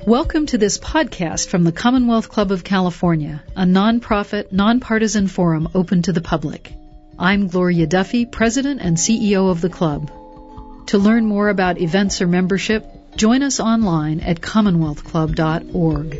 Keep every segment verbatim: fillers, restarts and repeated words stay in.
Welcome to this podcast from the Commonwealth Club of California, a nonprofit, nonpartisan forum open to the public. I'm Gloria Duffy, President and C E O of the club. To learn more about events or membership, join us online at commonwealth club dot org.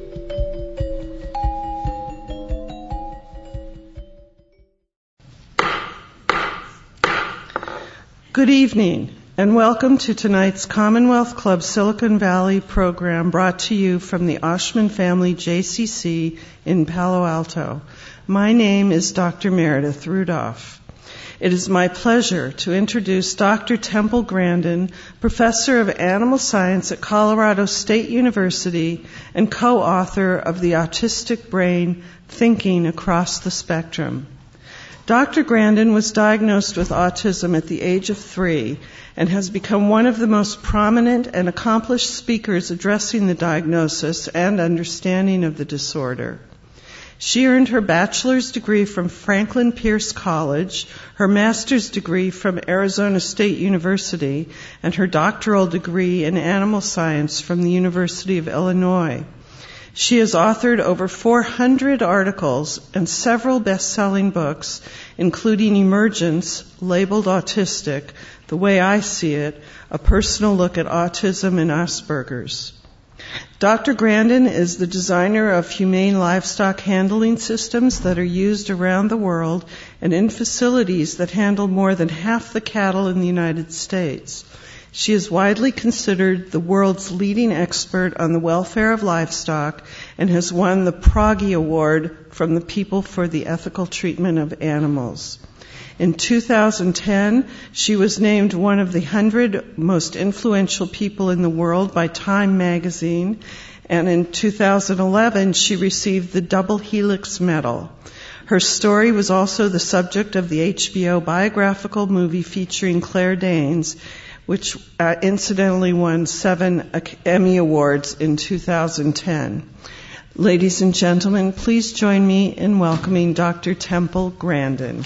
Good evening, and welcome to tonight's Commonwealth Club Silicon Valley program brought to you from the Oshman Family J C C in Palo Alto. My name is Doctor Meredith Rudolph. It is my pleasure to introduce Doctor Temple Grandin, Professor of Animal Science at Colorado State University and co-author of The Autistic Brain, Thinking Across the Spectrum. Doctor Grandin was diagnosed with autism at the age of three and has become one of the most prominent and accomplished speakers addressing the diagnosis and understanding of the disorder. She earned her bachelor's degree from Franklin Pierce College, her master's degree from Arizona State University, and her doctoral degree in animal science from the University of Illinois. She has authored over four hundred articles and several best-selling books, including Emergence, Labeled Autistic, The Way I See It, A Personal Look at Autism and Asperger's. Doctor Grandin is the designer of humane livestock handling systems that are used around the world and in facilities that handle more than half the cattle in the United States. She is widely considered the world's leading expert on the welfare of livestock and has won the Proggy Award from the People for the Ethical Treatment of Animals. In two thousand ten, she was named one of the one hundred most influential people in the world by Time magazine, and in two thousand eleven, she received the Double Helix Medal. Her story was also the subject of the H B O biographical movie featuring Claire Danes, which uh, incidentally won seven Emmy Awards in two thousand ten. Ladies and gentlemen, please join me in welcoming Doctor Temple Grandin.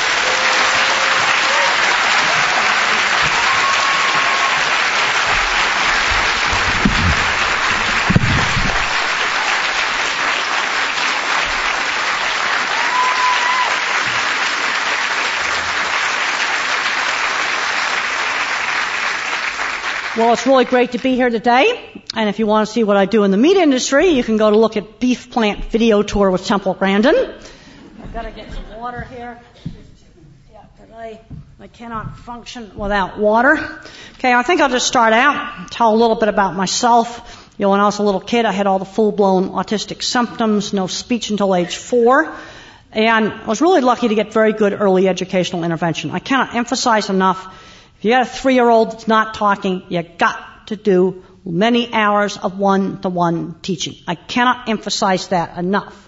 Well, it's really great to be here today, and if you want to see what I do in the meat industry, you can go to look at Beef Plant Video Tour with Temple Grandin. I've got to get some water here. Yeah, I, I cannot function without water. Okay, I think I'll just start out, tell a little bit about myself. You know, when I was a little kid, I had all the full-blown autistic symptoms, no speech until age four, and I was really lucky to get very good early educational intervention. I cannot emphasize enough, if you got a three-year-old that's not talking, you got to do many hours of one-to-one teaching. I cannot emphasize that enough.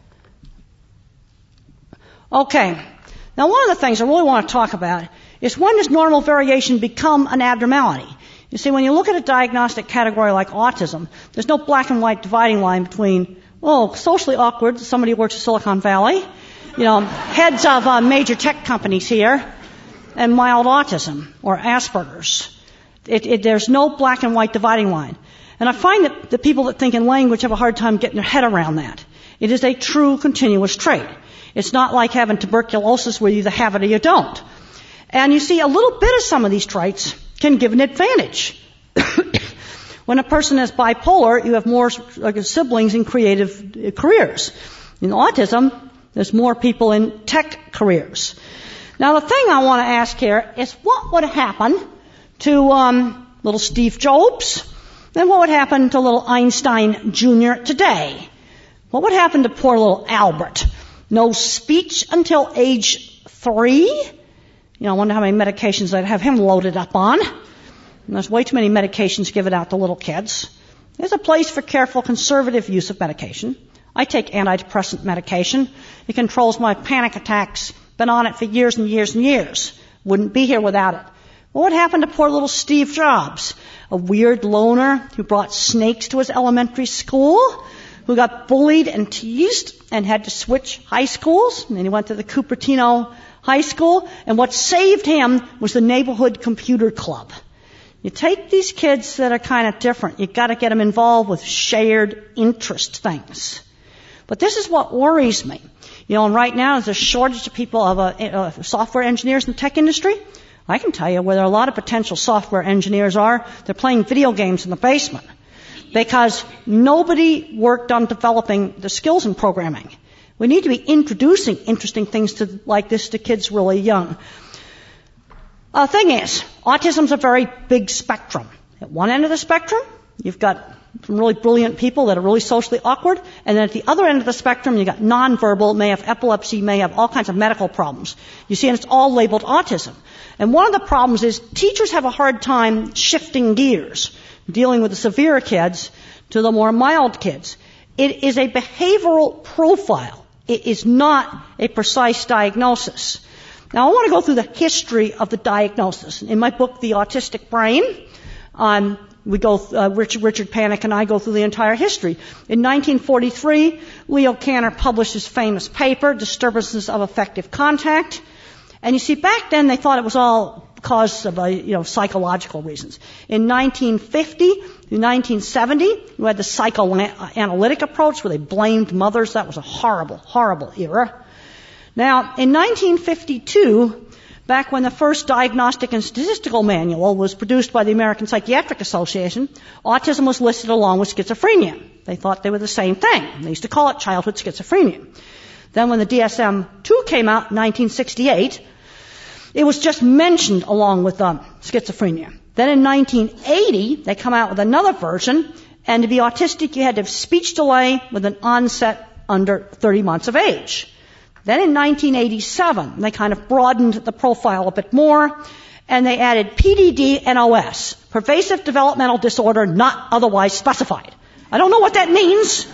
Okay. Now, one of the things I really want to talk about is when does normal variation become an abnormality? You see, when you look at a diagnostic category like autism, there's no black and white dividing line between, oh, socially awkward, somebody who works at Silicon Valley, you know, heads of uh, major tech companies here, and mild autism or Asperger's. It, it, there's no black and white dividing line. And I find that the people that think in language have a hard time getting their head around that. It is a true continuous trait. It's not like having tuberculosis where you either have it or you don't. And you see, a little bit of some of these traits can give an advantage. When a person is bipolar, you have more like, siblings in creative careers. In autism, there's more people in tech careers. Now, the thing I want to ask here is what would happen to um, little Steve Jobs, and what would happen to little Einstein Junior today? What would happen to poor little Albert? No speech until age three? You know, I wonder how many medications I'd have him loaded up on. And there's way too many medications given out to little kids. There's a place for careful, conservative use of medication. I take antidepressant medication. It controls my panic attacks. Been on it for years and years and years. Wouldn't be here without it. What would happen to poor little Steve Jobs? A weird loner who brought snakes to his elementary school, who got bullied and teased and had to switch high schools, and then he went to the Cupertino High School, and what saved him was the neighborhood computer club. You take these kids that are kind of different. You've got to get them involved with shared interest things. But this is what worries me. You know, and right now there's a shortage of people, of uh, uh, software engineers in the tech industry. I can tell you where there are a lot of potential software engineers are. They're playing video games in the basement because nobody worked on developing the skills in programming. We need to be introducing interesting things to, like this to kids really young. The uh, thing is, autism's a very big spectrum. At one end of the spectrum, you've got some really brilliant people that are really socially awkward, and then at the other end of the spectrum, you've got nonverbal, may have epilepsy, may have all kinds of medical problems. You see, and it's all labeled autism. And one of the problems is teachers have a hard time shifting gears, dealing with the severe kids to the more mild kids. It is a behavioral profile. It is not a precise diagnosis. Now, I want to go through the history of the diagnosis. In my book, The Autistic Brain, um, we go, uh, Richard, Richard Panik and I go through the entire history. In nineteen forty-three, Leo Kanner published his famous paper, Disturbances of Affective Contact. And you see, back then they thought it was all because of, uh, you know, psychological reasons. In nineteen fifty to nineteen seventy, you had the psychoanalytic approach where they blamed mothers. That was a horrible, horrible era. Now, in nineteen fifty-two, back when the first diagnostic and statistical manual was produced by the American Psychiatric Association, autism was listed along with schizophrenia. They thought they were the same thing. They used to call it childhood schizophrenia. Then when the D S M two came out in nineteen sixty-eight, it was just mentioned along with um, schizophrenia. Then in nineteen eighty, they come out with another version, and to be autistic, you had to have speech delay with an onset under thirty months of age. Then in nineteen eighty-seven, they kind of broadened the profile a bit more, and they added P D D N O S, pervasive developmental disorder not otherwise specified. I don't know what that means.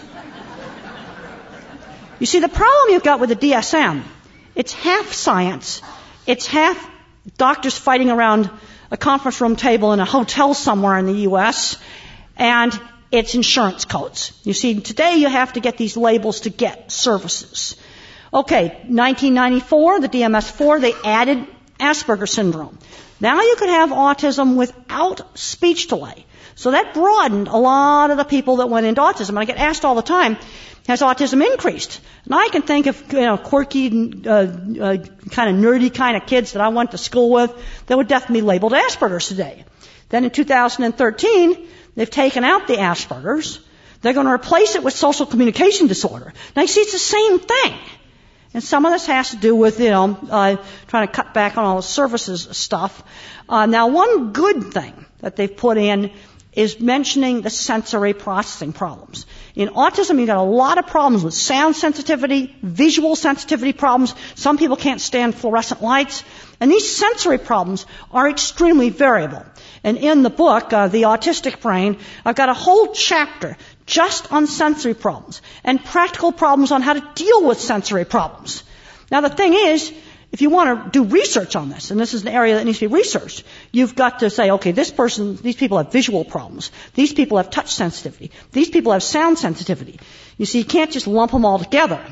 You see, the problem you've got with the D S M, it's half science, it's half doctors fighting around a conference room table in a hotel somewhere in the U S, and it's insurance codes. You see, today you have to get these labels to get services. Okay, nineteen ninety-four, the D M S four, they added Asperger's syndrome. Now you could have autism without speech delay. So that broadened a lot of the people that went into autism. And I get asked all the time, has autism increased? And I can think of, you know, quirky, uh, uh, kind of nerdy kind of kids that I went to school with that would definitely be labeled Asperger's today. Then in two thousand thirteen, they've taken out the Asperger's. They're going to replace it with social communication disorder. Now you see, it's the same thing. And some of this has to do with, you know, uh, trying to cut back on all the services stuff. Uh, now, one good thing that they've put in is mentioning the sensory processing problems. In autism, you've got a lot of problems with sound sensitivity, visual sensitivity problems. Some people can't stand fluorescent lights. And these sensory problems are extremely variable. And in the book, uh, The Autistic Brain, I've got a whole chapter just on sensory problems and practical problems on how to deal with sensory problems. Now, the thing is, if you want to do research on this, and this is an area that needs to be researched, you've got to say, okay, this person, these people have visual problems. These people have touch sensitivity. These people have sound sensitivity. You see, you can't just lump them all together.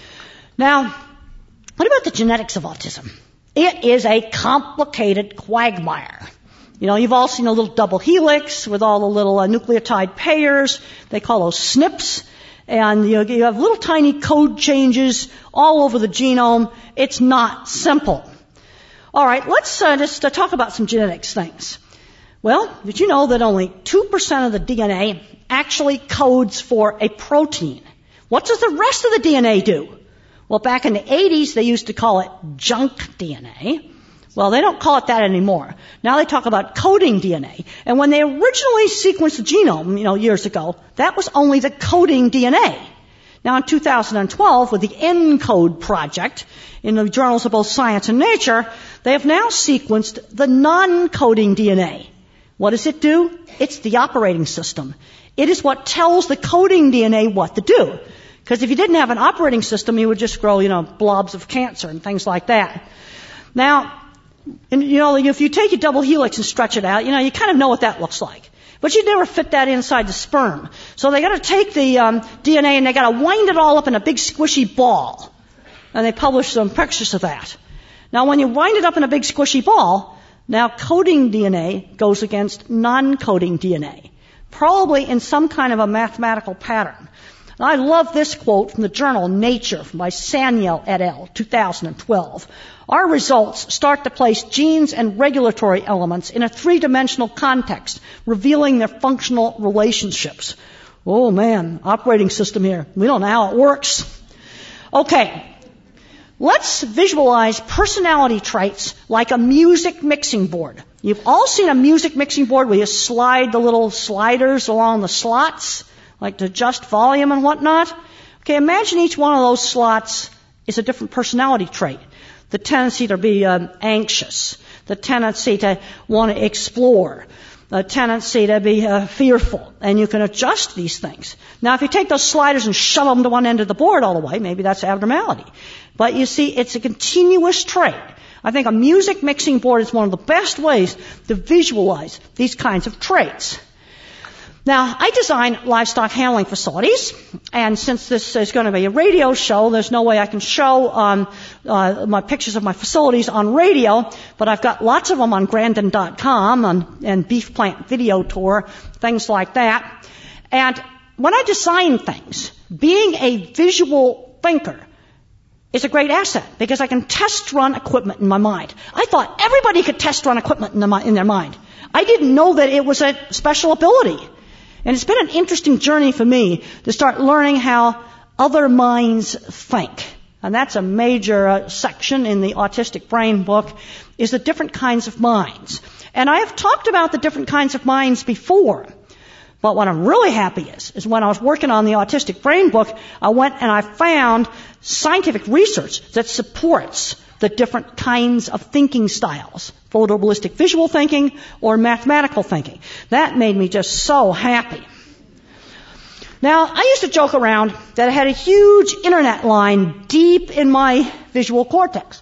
Now, what about the genetics of autism? It is a complicated quagmire. You know, you've all seen a little double helix with all the little uh, nucleotide pairs. They call those S N Ps. And you know, you have little tiny code changes all over the genome. It's not simple. All right, let's uh, just uh, talk about some genetics things. Well, did you know that only two percent of the D N A actually codes for a protein? What does the rest of the D N A do? Well, back in the eighties, they used to call it junk D N A. Well, they don't call it that anymore. Now they talk about coding D N A. And when they originally sequenced the genome, you know, years ago, that was only the coding D N A. Now in two thousand twelve, with the ENCODE project in the journals of both Science and Nature, they have now sequenced the non-coding D N A. What does it do? It's the operating system. It is what tells the coding D N A what to do. Because if you didn't have an operating system, you would just grow, you know, blobs of cancer and things like that. Now, and, you know, if you take a double helix and stretch it out, you know, you kind of know what that looks like. But you'd never fit that inside the sperm. So they got to take the um, D N A and they got to wind it all up in a big squishy ball. And they published some pictures of that. Now, when you wind it up in a big squishy ball, Now, coding D N A goes against non-coding D N A, probably in some kind of a mathematical pattern. And I love this quote from the journal Nature by Sanyal et al., two thousand twelve. Our results start to place genes and regulatory elements in a three-dimensional context, revealing their functional relationships. Oh man, operating system here. We don't know how it works. Okay. Let's visualize personality traits like a music mixing board. You've all seen a music mixing board where you slide the little sliders along the slots, like to adjust volume and whatnot. Okay, imagine each one of those slots is a different personality trait. The tendency to be um, anxious, the tendency to want to explore, the tendency to be uh, fearful, and you can adjust these things. Now, if you take those sliders and shove them to one end of the board all the way, maybe that's abnormality. But you see, it's a continuous trait. I think a music mixing board is one of the best ways to visualize these kinds of traits. Now, I design livestock handling facilities, and since this is going to be a radio show, there's no way I can show um, uh, my pictures of my facilities on radio, but I've got lots of them on Grandin dot com and, and Beef Plant Video Tour, things like that. And when I design things, being a visual thinker is a great asset because I can test run equipment in my mind. I thought everybody could test run equipment in, the, in their mind. I didn't know that it was a special ability. And it's been an interesting journey for me to start learning how other minds think. And that's a major uh, section in the Autistic Brain book, is the different kinds of minds. And I have talked about the different kinds of minds before. But what I'm really happy is, is when I was working on the Autistic Brain book, I went and I found scientific research that supports the different kinds of thinking styles, photoballistic visual thinking or mathematical thinking. That made me just so happy. Now, I used to joke around that I had a huge internet line deep in my visual cortex.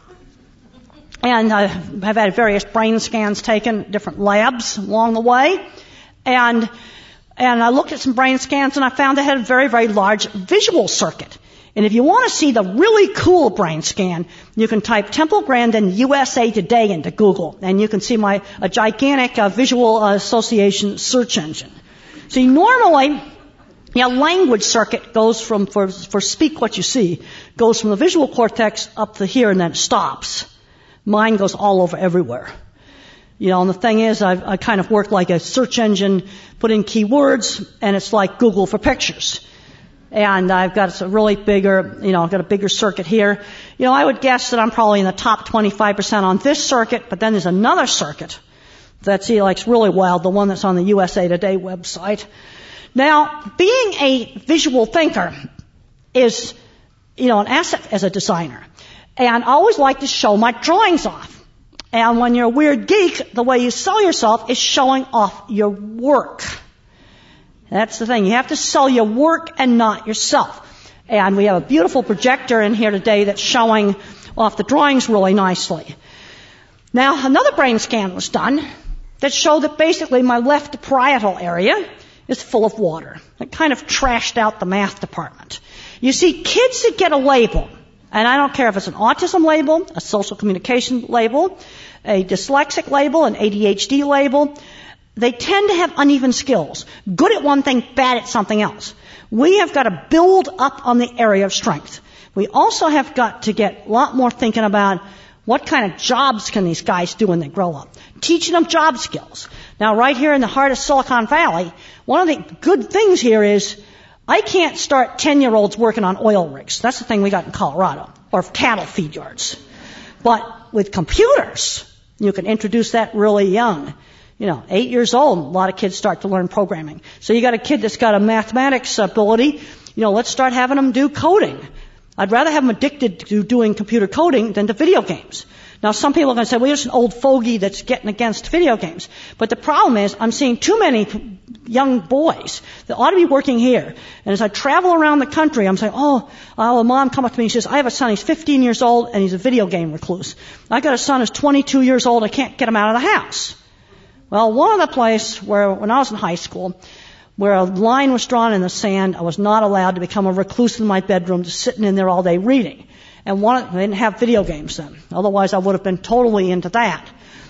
And I have had various brain scans taken at different labs along the way. And, and I looked at some brain scans and I found I had a very, very large visual circuit. And if you want to see the really cool brain scan, you can type Temple Grandin U S A Today into Google, and you can see my a gigantic uh, visual uh, association search engine. See, normally, yeah, language circuit goes from for for speak what you see goes from the visual cortex up to here, and then it stops. Mine goes all over everywhere. You know, and the thing is, I've, I kind of work like a search engine, put in keywords, and it's like Google for pictures. And I've got a really bigger, you know, I've got a bigger circuit here. You know, I would guess that I'm probably in the top twenty-five percent on this circuit, but then there's another circuit that's, he likes really wild, the one that's on the U S A Today website. Now, being a visual thinker is, you know, an asset as a designer. And I always like to show my drawings off. And when you're a weird geek, the way you sell yourself is showing off your work. That's the thing. You have to sell your work and not yourself. And we have a beautiful projector in here today that's showing off the drawings really nicely. Now, another brain scan was done that showed that basically my left parietal area is full of water. It kind of trashed out the math department. You see, kids that get a label, and I don't care if it's an autism label, a social communication label, a dyslexic label, an A D H D label, they tend to have uneven skills. Good at one thing, bad at something else. We have got to build up on the area of strength. We also have got to get a lot more thinking about what kind of jobs can these guys do when they grow up. Teaching them job skills. Now, right here in the heart of Silicon Valley, one of the good things here is I can't start ten-year-olds working on oil rigs. That's the thing we got in Colorado, or cattle feed yards. But with computers, you can introduce that really young. You know, eight years old, a lot of kids start to learn programming. So you got a kid that's got a mathematics ability, you know, let's start having them do coding. I'd rather have them addicted to doing computer coding than to video games. Now, some people are going to say, well, you're just an old fogey that's getting against video games. But the problem is, I'm seeing too many young boys that ought to be working here. And as I travel around the country, I'm saying, oh, uh, a mom come up to me and says, I have a son, he's fifteen years old, and he's a video game recluse. I got a son who's twenty-two years old, I can't get him out of the house. Well, one of the places where, when I was in high school, where a line was drawn in the sand, I was not allowed to become a recluse in my bedroom, just sitting in there all day reading. And one, they didn't have video games then. Otherwise, I would have been totally into that.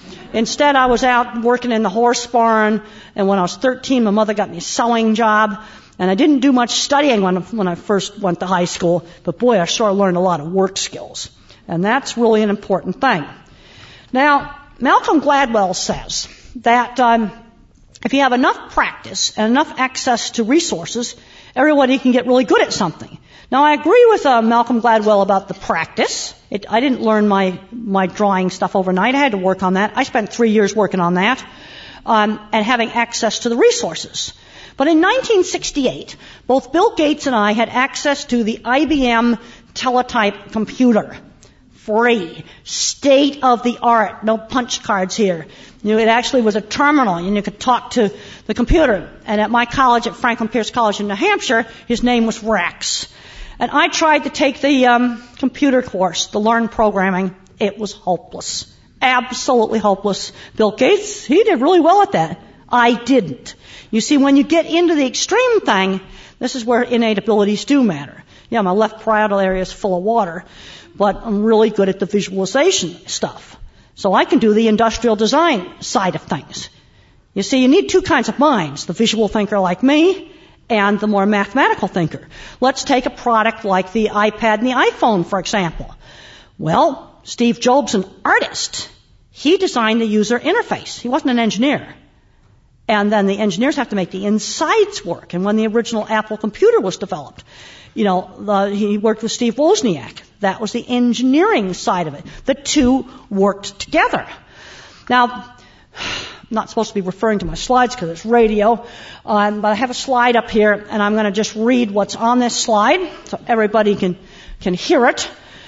Instead, I was out working in the horse barn, and when I was thirteen, my mother got me a sewing job, and I didn't do much studying when, when I first went to high school, but boy, I sure learned a lot of work skills. And that's really an important thing. Now, Malcolm Gladwell says that um, if you have enough practice and enough access to resources, everybody can get really good at something. Now, I agree with uh, Malcolm Gladwell about the practice. It, I didn't learn my, my drawing stuff overnight. I had to work on that. I spent three years working on that, um, and having access to the resources. But in nineteen sixty-eight, both Bill Gates and I had access to the I B M Teletype computer. Free. State of the art. No punch cards here. You know, it actually was a terminal, and you could talk to the computer. And at my college, at Franklin Pierce College in New Hampshire, his name was Rex. And I tried to take the um, computer course to learn programming. It was hopeless. Absolutely hopeless. Bill Gates, he did really well at that. I didn't. You see, when you get into the extreme thing, this is where innate abilities do matter. Yeah, my left parietal area is full of water, but I'm really good at the visualization stuff. So I can do the industrial design side of things. You see, you need two kinds of minds, the visual thinker like me and the more mathematical thinker. Let's take a product like the iPad and the iPhone, for example. Well, Steve Jobs, an artist, he designed the user interface. He wasn't an engineer. And then the engineers have to make the insides work. And when the original Apple computer was developed, you know, the, he worked with Steve Wozniak. That was the engineering side of it. The two worked together. Now, I'm not supposed to be referring to my slides because it's radio, um, but I have a slide up here, and I'm going to just read what's on this slide so everybody can, can hear it.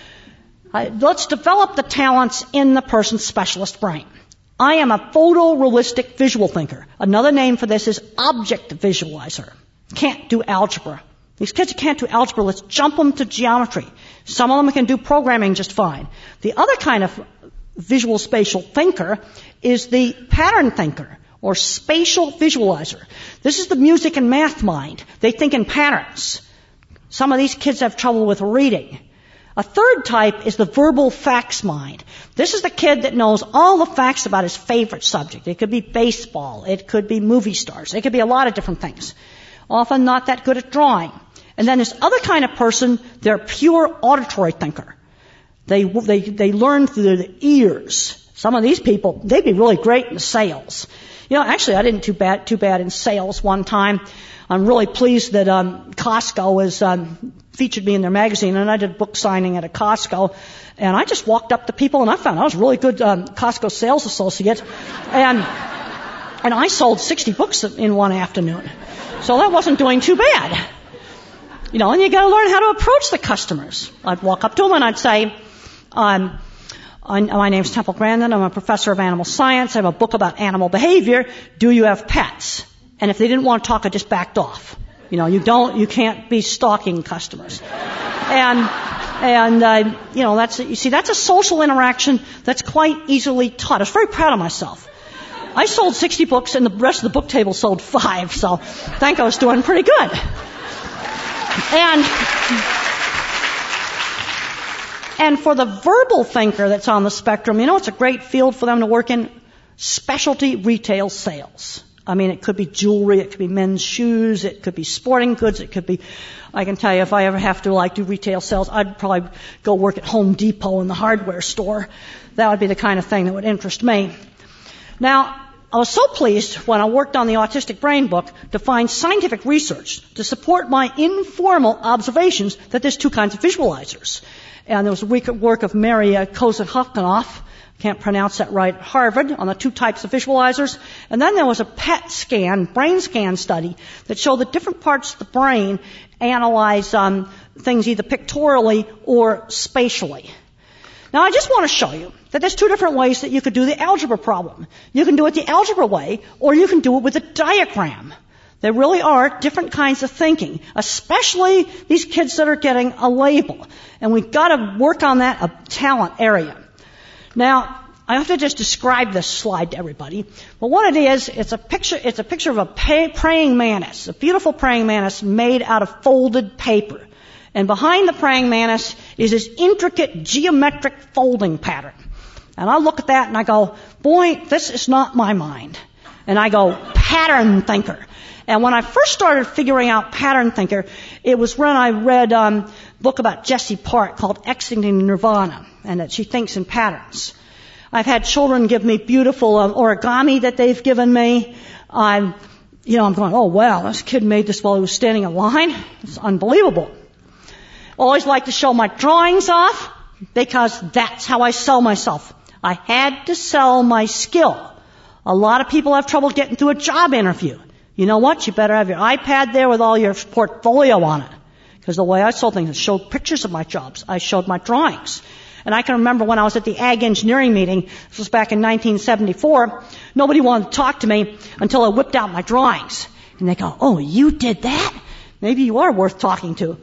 Uh, let's develop the talents in the person's specialist brain. I am a photorealistic visual thinker. Another name for this is object visualizer. Can't do algebra. These kids who can't do algebra, let's jump them to geometry. Some of them can do programming just fine. The other kind of visual spatial thinker is the pattern thinker or spatial visualizer. This is the music and math mind. They think in patterns. Some of these kids have trouble with reading. A third type is the verbal facts mind. This is the kid that knows all the facts about his favorite subject. It could be baseball. It could be movie stars. It could be a lot of different things. Often not that good at drawing. And then this other kind of person, they're a pure auditory thinker. They, they, they learn through the ears. Some of these people, they'd be really great in sales. You know, actually I didn't do bad, too bad in sales one time. I'm really pleased that, um, Costco has, um, featured me in their magazine, and I did a book signing at a Costco, and I just walked up to people, and I found I was a really good, um, Costco sales associate, and, and I sold sixty books in one afternoon. So that wasn't doing too bad. You know, and you gotta learn how to approach the customers. I'd walk up to them and I'd say, um, my name's Temple Grandin. I'm a professor of animal science. I have a book about animal behavior. Do you have pets? And if they didn't want to talk, I just backed off. You know, you don't, you can't be stalking customers. And, and, uh, you know, that's, you see, that's a social interaction that's quite easily taught. I was very proud of myself. I sold sixty books and the rest of the book table sold five, so I think I was doing pretty good. And, and for the verbal thinker that's on the spectrum, you know, it's a great field for them to work in specialty retail sales. I mean, it could be jewelry, it could be men's shoes, it could be sporting goods, it could be, I can tell you, if I ever have to, like, do retail sales, I'd probably go work at Home Depot in the hardware store. That would be the kind of thing that would interest me. Now, I was so pleased when I worked on the Autistic Brain book to find scientific research to support my informal observations that there's two kinds of visualizers. And there was a work of Mary uh, Kozin-Hofkanoff, can't pronounce that right, at Harvard, on the two types of visualizers. And then there was a P E T scan, brain scan study, that showed that different parts of the brain analyze um, things either pictorially or spatially. Now, I just want to show you that there's two different ways that you could do the algebra problem. You can do it the algebra way, or you can do it with a diagram. There really are different kinds of thinking, especially these kids that are getting a label. And we've got to work on that a talent area. Now, I have to just describe this slide to everybody. But what it is, it's a picture, it's a picture of a pay, praying mantis, a beautiful praying mantis made out of folded paper. And behind the praying mantis is this intricate geometric folding pattern. And I look at that and I go, boy, this is not my mind. And I go, pattern thinker. And when I first started figuring out pattern thinker, it was when I read um, a book about Jessie Park called Exiting Nirvana, and that she thinks in patterns. I've had children give me beautiful um, origami that they've given me. I'm, you know, I'm going, oh wow, this kid made this while he was standing in line. It's unbelievable. Always like to show my drawings off because that's how I sell myself. I had to sell my skill. A lot of people have trouble getting through a job interview. You know what? You better have your iPad there with all your portfolio on it. Because the way I sold things, I showed pictures of my jobs. I showed my drawings. And I can remember when I was at the Ag Engineering meeting, this was back in nineteen seventy-four, nobody wanted to talk to me until I whipped out my drawings. And they go, oh, you did that? Maybe you are worth talking to.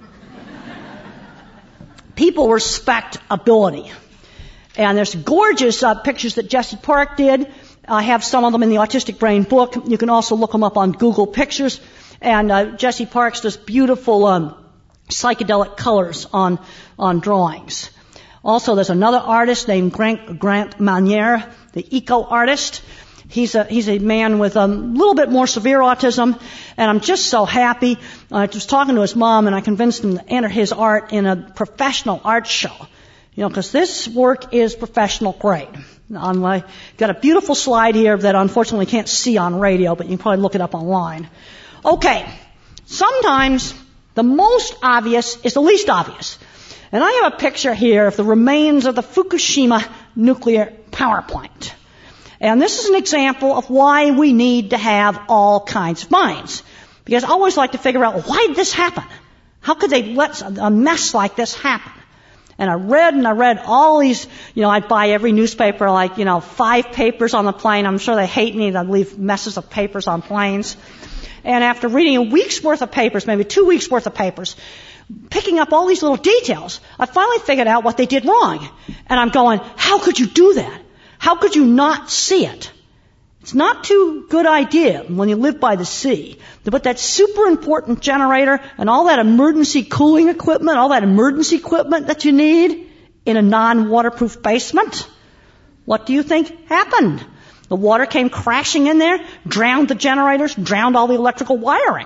People respect ability. And there's gorgeous uh, pictures that Jessie Park did. I have some of them in the Autistic Brain book. You can also look them up on Google Pictures. And uh, Jessie Park's does beautiful um, psychedelic colors on on drawings. Also, there's another artist named Grant, Grant Manier, the eco artist. He's a he's a man with a little bit more severe autism, and I'm just so happy. I was talking to his mom, and I convinced him to enter his art in a professional art show. You know, because this work is professional grade. I've got a beautiful slide here that unfortunately can't see on radio, but you can probably look it up online. Okay, sometimes the most obvious is the least obvious. And I have a picture here of the remains of the Fukushima nuclear power plant. And this is an example of why we need to have all kinds of minds. Because I always like to figure out, why did this happen? How could they let a mess like this happen? And I read and I read all these, you know, I'd buy every newspaper, like, you know, five papers on the plane. I'm sure they hate me. They leave messes of papers on planes. And after reading a week's worth of papers, maybe two weeks worth of papers, picking up all these little details, I finally figured out what they did wrong. And I'm going, how could you do that? How could you not see it? It's not too good idea when you live by the sea to put that super important generator and all that emergency cooling equipment, all that emergency equipment that you need in a non-waterproof basement. What do you think happened? The water came crashing in there, drowned the generators, drowned all the electrical wiring.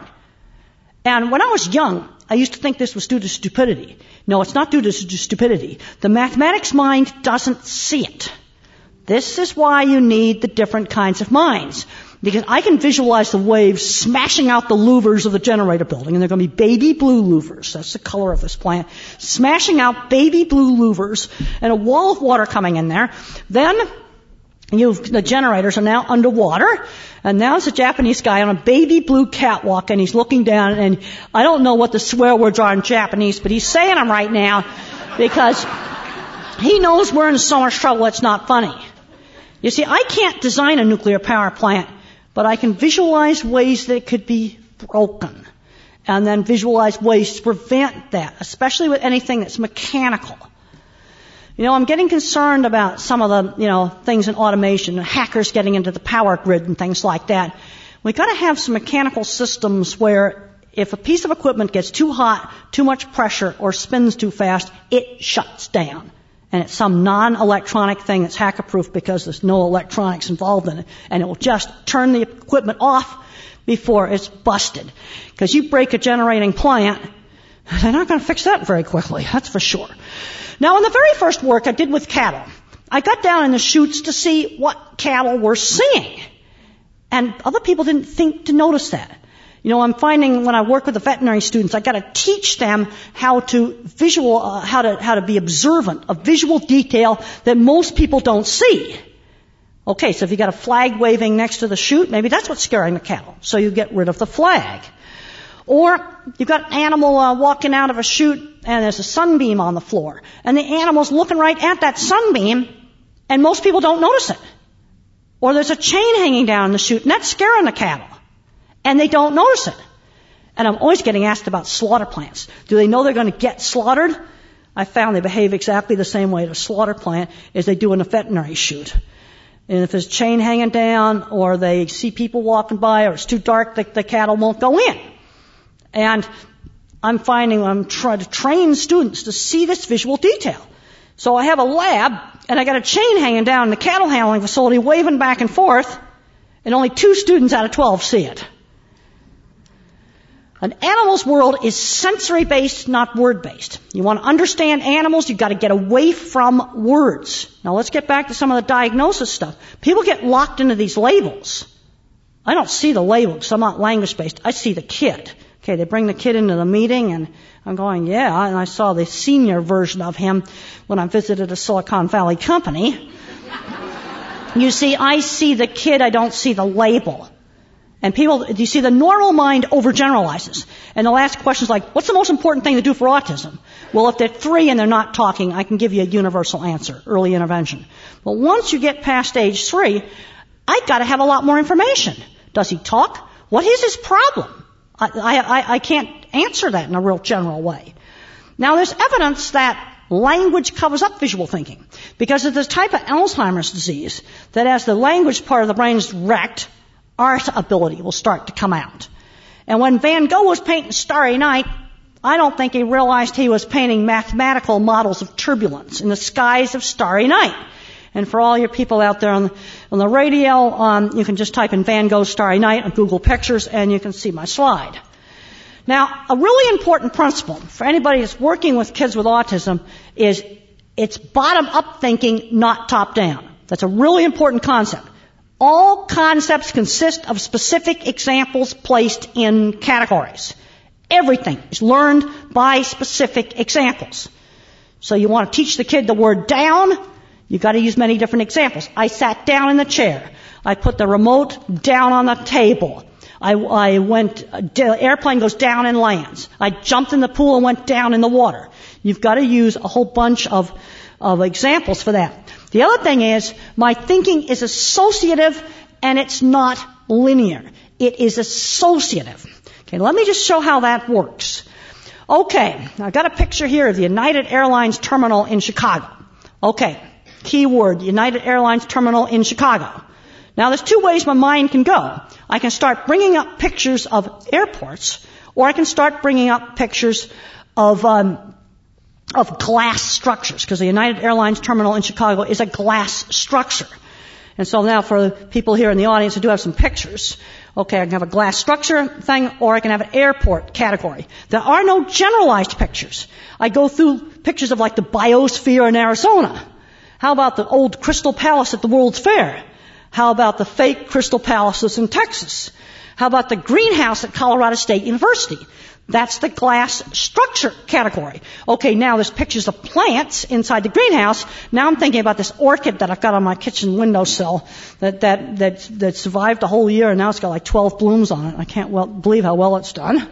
And when I was young, I used to think this was due to stupidity. No, it's not due to stupidity. The mathematics mind doesn't see it. This is why you need the different kinds of minds. Because I can visualize the waves smashing out the louvers of the generator building, and they're going to be baby blue louvers. That's the color of this plant. Smashing out baby blue louvers and a wall of water coming in there. Then you've, the generators are now underwater, and now there's a Japanese guy on a baby blue catwalk, and he's looking down, and I don't know what the swear words are in Japanese, but he's saying them right now because he knows we're in so much trouble it's not funny. You see, I can't design a nuclear power plant, but I can visualize ways that it could be broken, and then visualize ways to prevent that, especially with anything that's mechanical. You know, I'm getting concerned about some of the, you know, things in automation, hackers getting into the power grid and things like that. We've got to have some mechanical systems where if a piece of equipment gets too hot, too much pressure, or spins too fast, it shuts down. And it's some non-electronic thing that's hacker-proof because there's no electronics involved in it. And it will just turn the equipment off before it's busted. Because you break a generating plant, they're not going to fix that very quickly, that's for sure. Now, in the very first work I did with cattle, I got down in the chutes to see what cattle were seeing. And other people didn't think to notice that. You know, I'm finding when I work with the veterinary students, I got to teach them how to visual, uh, how to how to be observant of visual detail that most people don't see. Okay, so if you got a flag waving next to the chute, maybe that's what's scaring the cattle. So you get rid of the flag. Or you've got an animal uh, walking out of a chute and there's a sunbeam on the floor, and the animal's looking right at that sunbeam, and most people don't notice it. Or there's a chain hanging down the chute, and that's scaring the cattle. And they don't notice it. And I'm always getting asked about slaughter plants. Do they know they're going to get slaughtered? I found they behave exactly the same way at a slaughter plant as they do in a veterinary chute. And if there's a chain hanging down, or they see people walking by, or it's too dark, the, the cattle won't go in. And I'm finding I'm trying to train students to see this visual detail. So I have a lab, and I got a chain hanging down in the cattle handling facility waving back and forth, and only two students out of twelve see it. An animal's world is sensory-based, not word-based. You want to understand animals, you've got to get away from words. Now let's get back to some of the diagnosis stuff. People get locked into these labels. I don't see the label because I'm not language-based. I see the kid. Okay, they bring the kid into the meeting, and I'm going, yeah, and I saw the senior version of him when I visited a Silicon Valley company. You see, I see the kid, I don't see the label. And people, you see, the normal mind overgeneralizes. And the last question is like, what's the most important thing to do for autism? Well, if they're three and they're not talking, I can give you a universal answer, early intervention. But once you get past age three, I've got to have a lot more information. Does he talk? What is his problem? I, I, I can't answer that in a real general way. Now, there's evidence that language covers up visual thinking. Because of this type of Alzheimer's disease, that as the language part of the brain is wrecked, art ability will start to come out. And when Van Gogh was painting Starry Night, I don't think he realized he was painting mathematical models of turbulence in the skies of Starry Night. And for all your people out there on the, on the radio, um, you can just type in Van Gogh Starry Night on Google Pictures and you can see my slide. Now, a really important principle for anybody that's working with kids with autism is it's bottom-up thinking, not top-down. That's a really important concept. All concepts consist of specific examples placed in categories. Everything is learned by specific examples. So you want to teach the kid the word down, you've got to use many different examples. I sat down in the chair. I put the remote down on the table. I, I went, the airplane goes down and lands. I jumped in the pool and went down in the water. You've got to use a whole bunch of, of examples for that. The other thing is, my thinking is associative and it's not linear. It is associative. Okay, let me just show how that works. Okay, I've got a picture here of the United Airlines terminal in Chicago. Okay, keyword, United Airlines terminal in Chicago. Now there's two ways my mind can go. I can start bringing up pictures of airports, or I can start bringing up pictures of um, of glass structures, because the United Airlines terminal in Chicago is a glass structure. And so now for the people here in the audience who do have some pictures, okay, I can have a glass structure thing, or I can have an airport category. There are no generalized pictures. I go through pictures of like the biosphere in Arizona. How about the old Crystal Palace at the World's Fair? How about the fake Crystal Palaces in Texas? How about the greenhouse at Colorado State University? That's the glass structure category. Okay, now there's pictures of plants inside the greenhouse. Now I'm thinking about this orchid that I've got on my kitchen windowsill that that that, that survived a whole year, and now it's got like twelve blooms on it. I can't well believe how well it's done.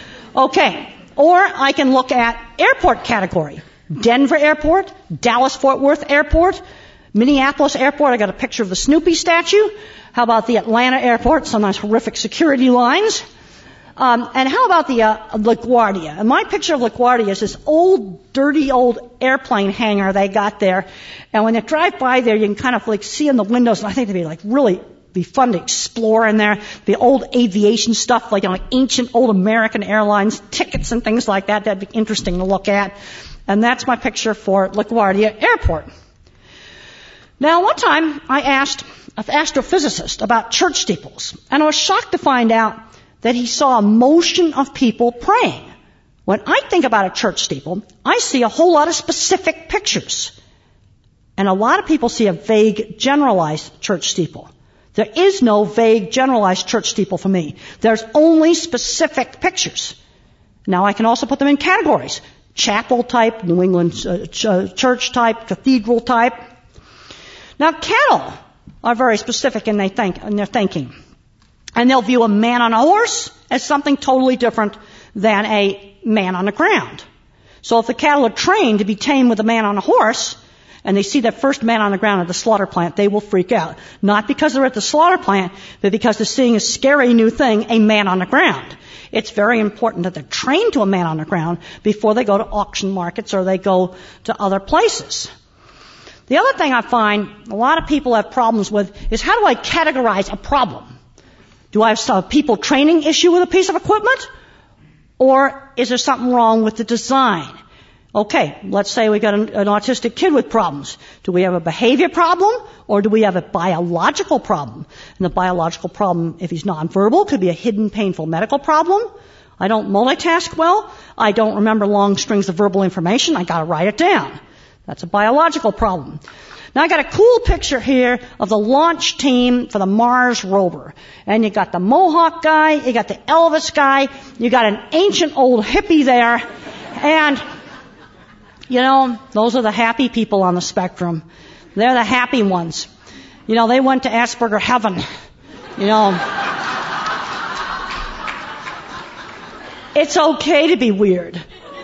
Okay, or I can look at airport category. Denver Airport, Dallas-Fort Worth Airport, Minneapolis Airport. I got a picture of the Snoopy statue. How about the Atlanta Airport? Some nice horrific security lines. Um, and how about the uh, LaGuardia? And my picture of LaGuardia is this old, dirty old airplane hangar they got there. And when you drive by there, you can kind of like see in the windows, and I think it'd be like really be fun to explore in there. The old aviation stuff, like, you know, like ancient old American Airlines tickets and things like that. That'd be interesting to look at. And that's my picture for LaGuardia Airport. Now, one time I asked an astrophysicist about church steeples, and I was shocked to find out that he saw a motion of people praying. When I think about a church steeple, I see a whole lot of specific pictures. And a lot of people see a vague, generalized church steeple. There is no vague, generalized church steeple for me. There's only specific pictures. Now I can also put them in categories. Chapel type, New England uh, ch- church type, cathedral type. Now cattle are very specific in, they think, in their thinking. And they'll view a man on a horse as something totally different than a man on the ground. So if the cattle are trained to be tamed with a man on a horse, and they see that first man on the ground at the slaughter plant, they will freak out. Not because they're at the slaughter plant, but because they're seeing a scary new thing, a man on the ground. It's very important that they're trained to a man on the ground before they go to auction markets or they go to other places. The other thing I find a lot of people have problems with is, how do I categorize a problem? Do I have a people training issue with a piece of equipment? Or is there something wrong with the design? Okay, let's say we got an, an autistic kid with problems. Do we have a behavior problem or do we have a biological problem? And the biological problem, if he's nonverbal, could be a hidden painful medical problem. I don't multitask well. I don't remember long strings of verbal information. I gotta write it down. That's a biological problem. Now I got a cool picture here of the launch team for the Mars rover. And you got the Mohawk guy, you got the Elvis guy, you got an ancient old hippie there, and you know, those are the happy people on the spectrum. They're the happy ones. You know, they went to Asperger heaven. You know, it's okay to be weird.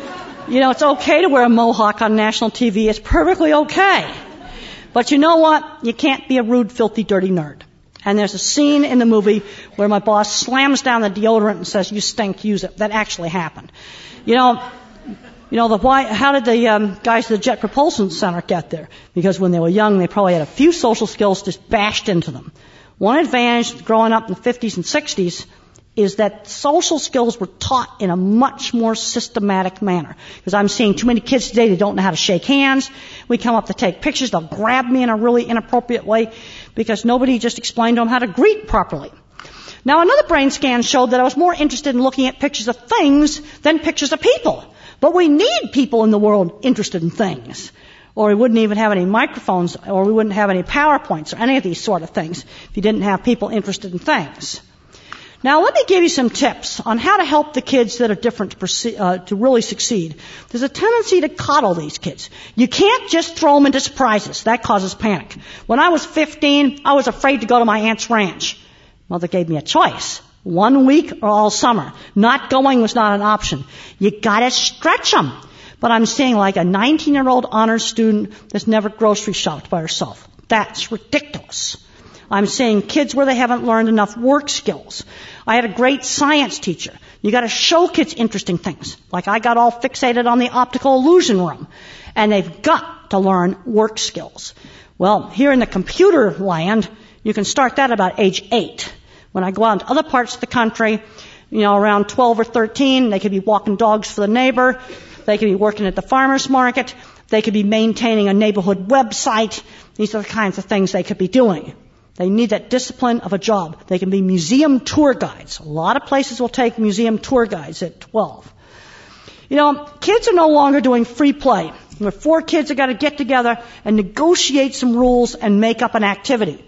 You know, it's okay to wear a mohawk on national T V. It's perfectly okay. But you know what? You can't be a rude, filthy, dirty nerd. And there's a scene in the movie where my boss slams down the deodorant and says, "You stink, use it." That actually happened. You know, You know, the why, how did the um, guys at the Jet Propulsion Center get there? Because when they were young, they probably had a few social skills just bashed into them. One advantage growing up in the fifties and sixties is that social skills were taught in a much more systematic manner. Because I'm seeing too many kids today that don't know how to shake hands. We come up to take pictures, they'll grab me in a really inappropriate way because nobody just explained to them how to greet properly. Now, another brain scan showed that I was more interested in looking at pictures of things than pictures of people. But we need people in the world interested in things. Or we wouldn't even have any microphones, or we wouldn't have any PowerPoints, or any of these sort of things if you didn't have people interested in things. Now, let me give you some tips on how to help the kids that are different to, proceed, uh, to really succeed. There's a tendency to coddle these kids. You can't just throw them into surprises. That causes panic. When I was fifteen, I was afraid to go to my aunt's ranch. Mother gave me a choice. One week or all summer. Not going was not an option. You gotta stretch them. But I'm seeing like a nineteen-year-old honors student that's never grocery shopped by herself. That's ridiculous. I'm seeing kids where they haven't learned enough work skills. I had a great science teacher. You gotta show kids interesting things. Like I got all fixated on the optical illusion room. And they've got to learn work skills. Well, here in the computer land, you can start that about age eight. When I go out into other parts of the country, you know, around twelve or thirteen, they could be walking dogs for the neighbor. They could be working at the farmer's market. They could be maintaining a neighborhood website. These are the kinds of things they could be doing. They need that discipline of a job. They can be museum tour guides. A lot of places will take museum tour guides at twelve. You know, kids are no longer doing free play, where four kids are going to get together and negotiate some rules and make up an activity.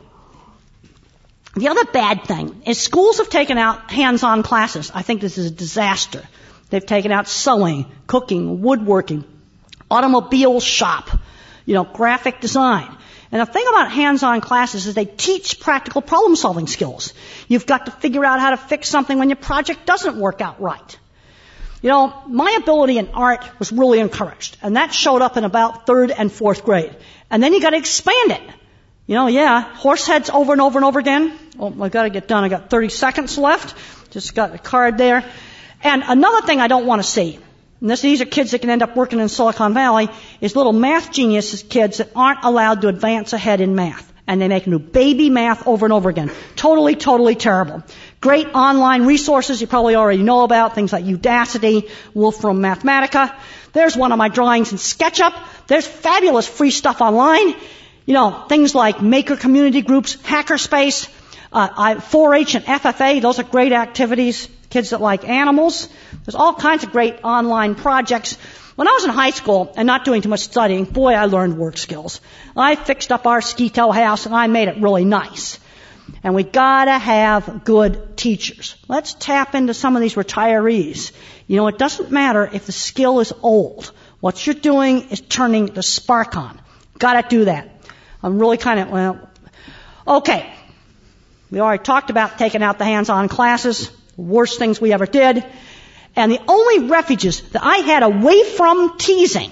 The other bad thing is schools have taken out hands-on classes. I think this is a disaster. They've taken out sewing, cooking, woodworking, automobile shop, you know, graphic design. And the thing about hands-on classes is they teach practical problem-solving skills. You've got to figure out how to fix something when your project doesn't work out right. You know, my ability in art was really encouraged, and that showed up in about third and fourth grade. And then you got to expand it. You know, yeah, horse heads over and over and over again. Oh, I got to get done. I got thirty seconds left. Just got a card there. And another thing I don't want to see, and this, these are kids that can end up working in Silicon Valley, is little math geniuses kids that aren't allowed to advance ahead in math. And they make them do baby math over and over again. Totally, totally terrible. Great online resources you probably already know about, things like Udacity, Wolfram Mathematica. There's one of my drawings in SketchUp. There's fabulous free stuff online. You know, things like maker community groups, Hackerspace, uh, I, four H and F F A, those are great activities. Kids that like animals. There's all kinds of great online projects. When I was in high school and not doing too much studying, boy, I learned work skills. I fixed up our ski-tow house and I made it really nice. And we gotta have good teachers. Let's tap into some of these retirees. You know, it doesn't matter if the skill is old. What you're doing is turning the spark on. Gotta do that. I'm really kind of, well, okay. We already talked about taking out the hands-on classes, worst things we ever did. And the only refuges that I had away from teasing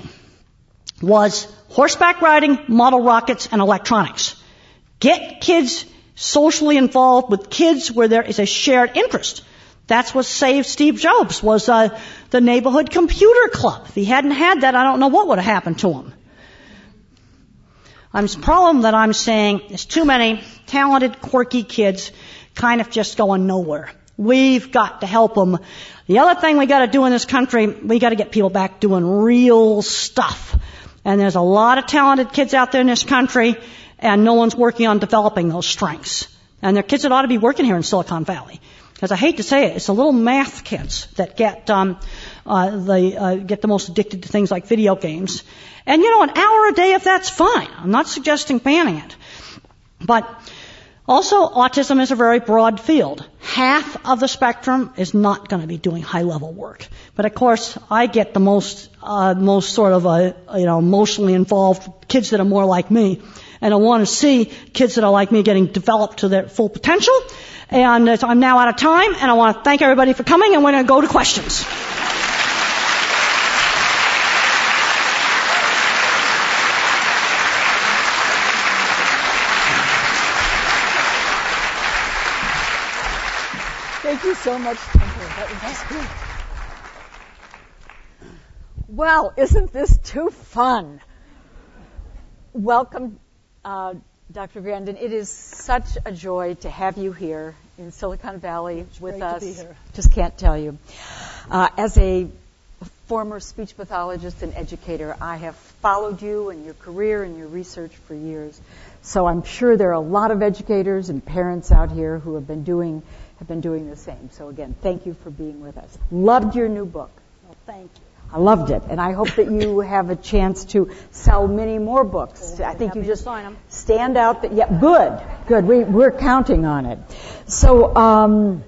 was horseback riding, model rockets, and electronics. Get kids socially involved with kids where there is a shared interest. That's what saved Steve Jobs, was uh, the neighborhood computer club. If he hadn't had that, I don't know what would have happened to him. The problem that I'm saying is too many talented, quirky kids kind of just going nowhere. We've got to help them. The other thing we got to do in this country, we got to get people back doing real stuff. And there's a lot of talented kids out there in this country, and no one's working on developing those strengths. And they're kids that ought to be working here in Silicon Valley. Because I hate to say it, it's the little math kids that get um, uh, the uh, get the most addicted to things like video games. And you know, an hour a day, if that's fine. I'm not suggesting banning it. But also, autism is a very broad field. Half of the spectrum is not going to be doing high-level work. But of course, I get the most, uh, most sort of, uh, you know, emotionally involved kids that are more like me. And I want to see kids that are like me getting developed to their full potential. And uh, so I'm now out of time, and I want to thank everybody for coming, and we're going to go to questions. Thank you so much, Temple. That was just good. Well, isn't this too fun? Welcome, uh, Doctor Grandin. It is such a joy to have you here in Silicon Valley it's with great us. To be here. Just can't tell you. Uh, as a former speech pathologist and educator, I have followed you and your career and your research for years. So I'm sure there are a lot of educators and parents out here who have been doing have been doing the same. So again, thank you for being with us. Loved your new book. Well, thank you. I loved it, and I hope that you have a chance to sell many more books. Well, I think you just sign them. stand out. That, yeah, good, good. We, we're counting on it. So, um,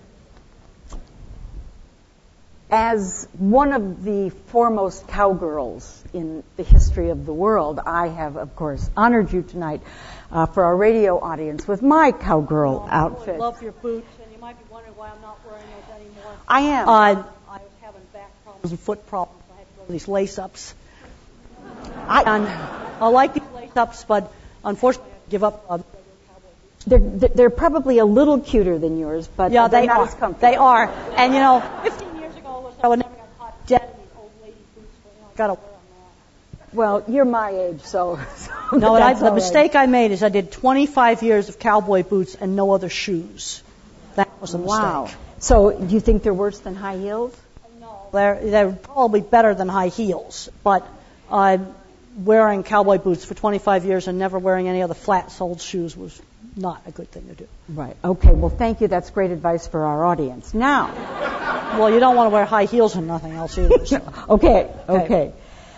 as one of the foremost cowgirls in the history of the world, I have, of course, honored you tonight uh, for our radio audience with my cowgirl oh, outfit. I love your boots, and you might be wondering why I'm not wearing those anymore. I am. Uh, I was having back problems and foot problems. I had to go to these lace-ups. I, and I like these lace-ups, but unfortunately, I give up. Uh, They're, they're probably a little cuter than yours, but yeah, they're they not are. as comfortable. They are. And, you know, fifteen years ago, I would never got caught dead in these old lady boots. But, you know, I've got to wear them now. Well, you're my age, so... so no, I, the right. mistake I made is I did twenty-five years of cowboy boots and no other shoes. That was a mistake. Wow. So, do you think they're worse than high heels? No, they're, they're probably better than high heels, but uh, wearing cowboy boots for twenty-five years and never wearing any other flat-soled shoes was not a good thing to do. Right. Okay. Well, thank you. That's great advice for our audience. Now. Well, you don't want to wear high heels and nothing else either. So. okay. Okay.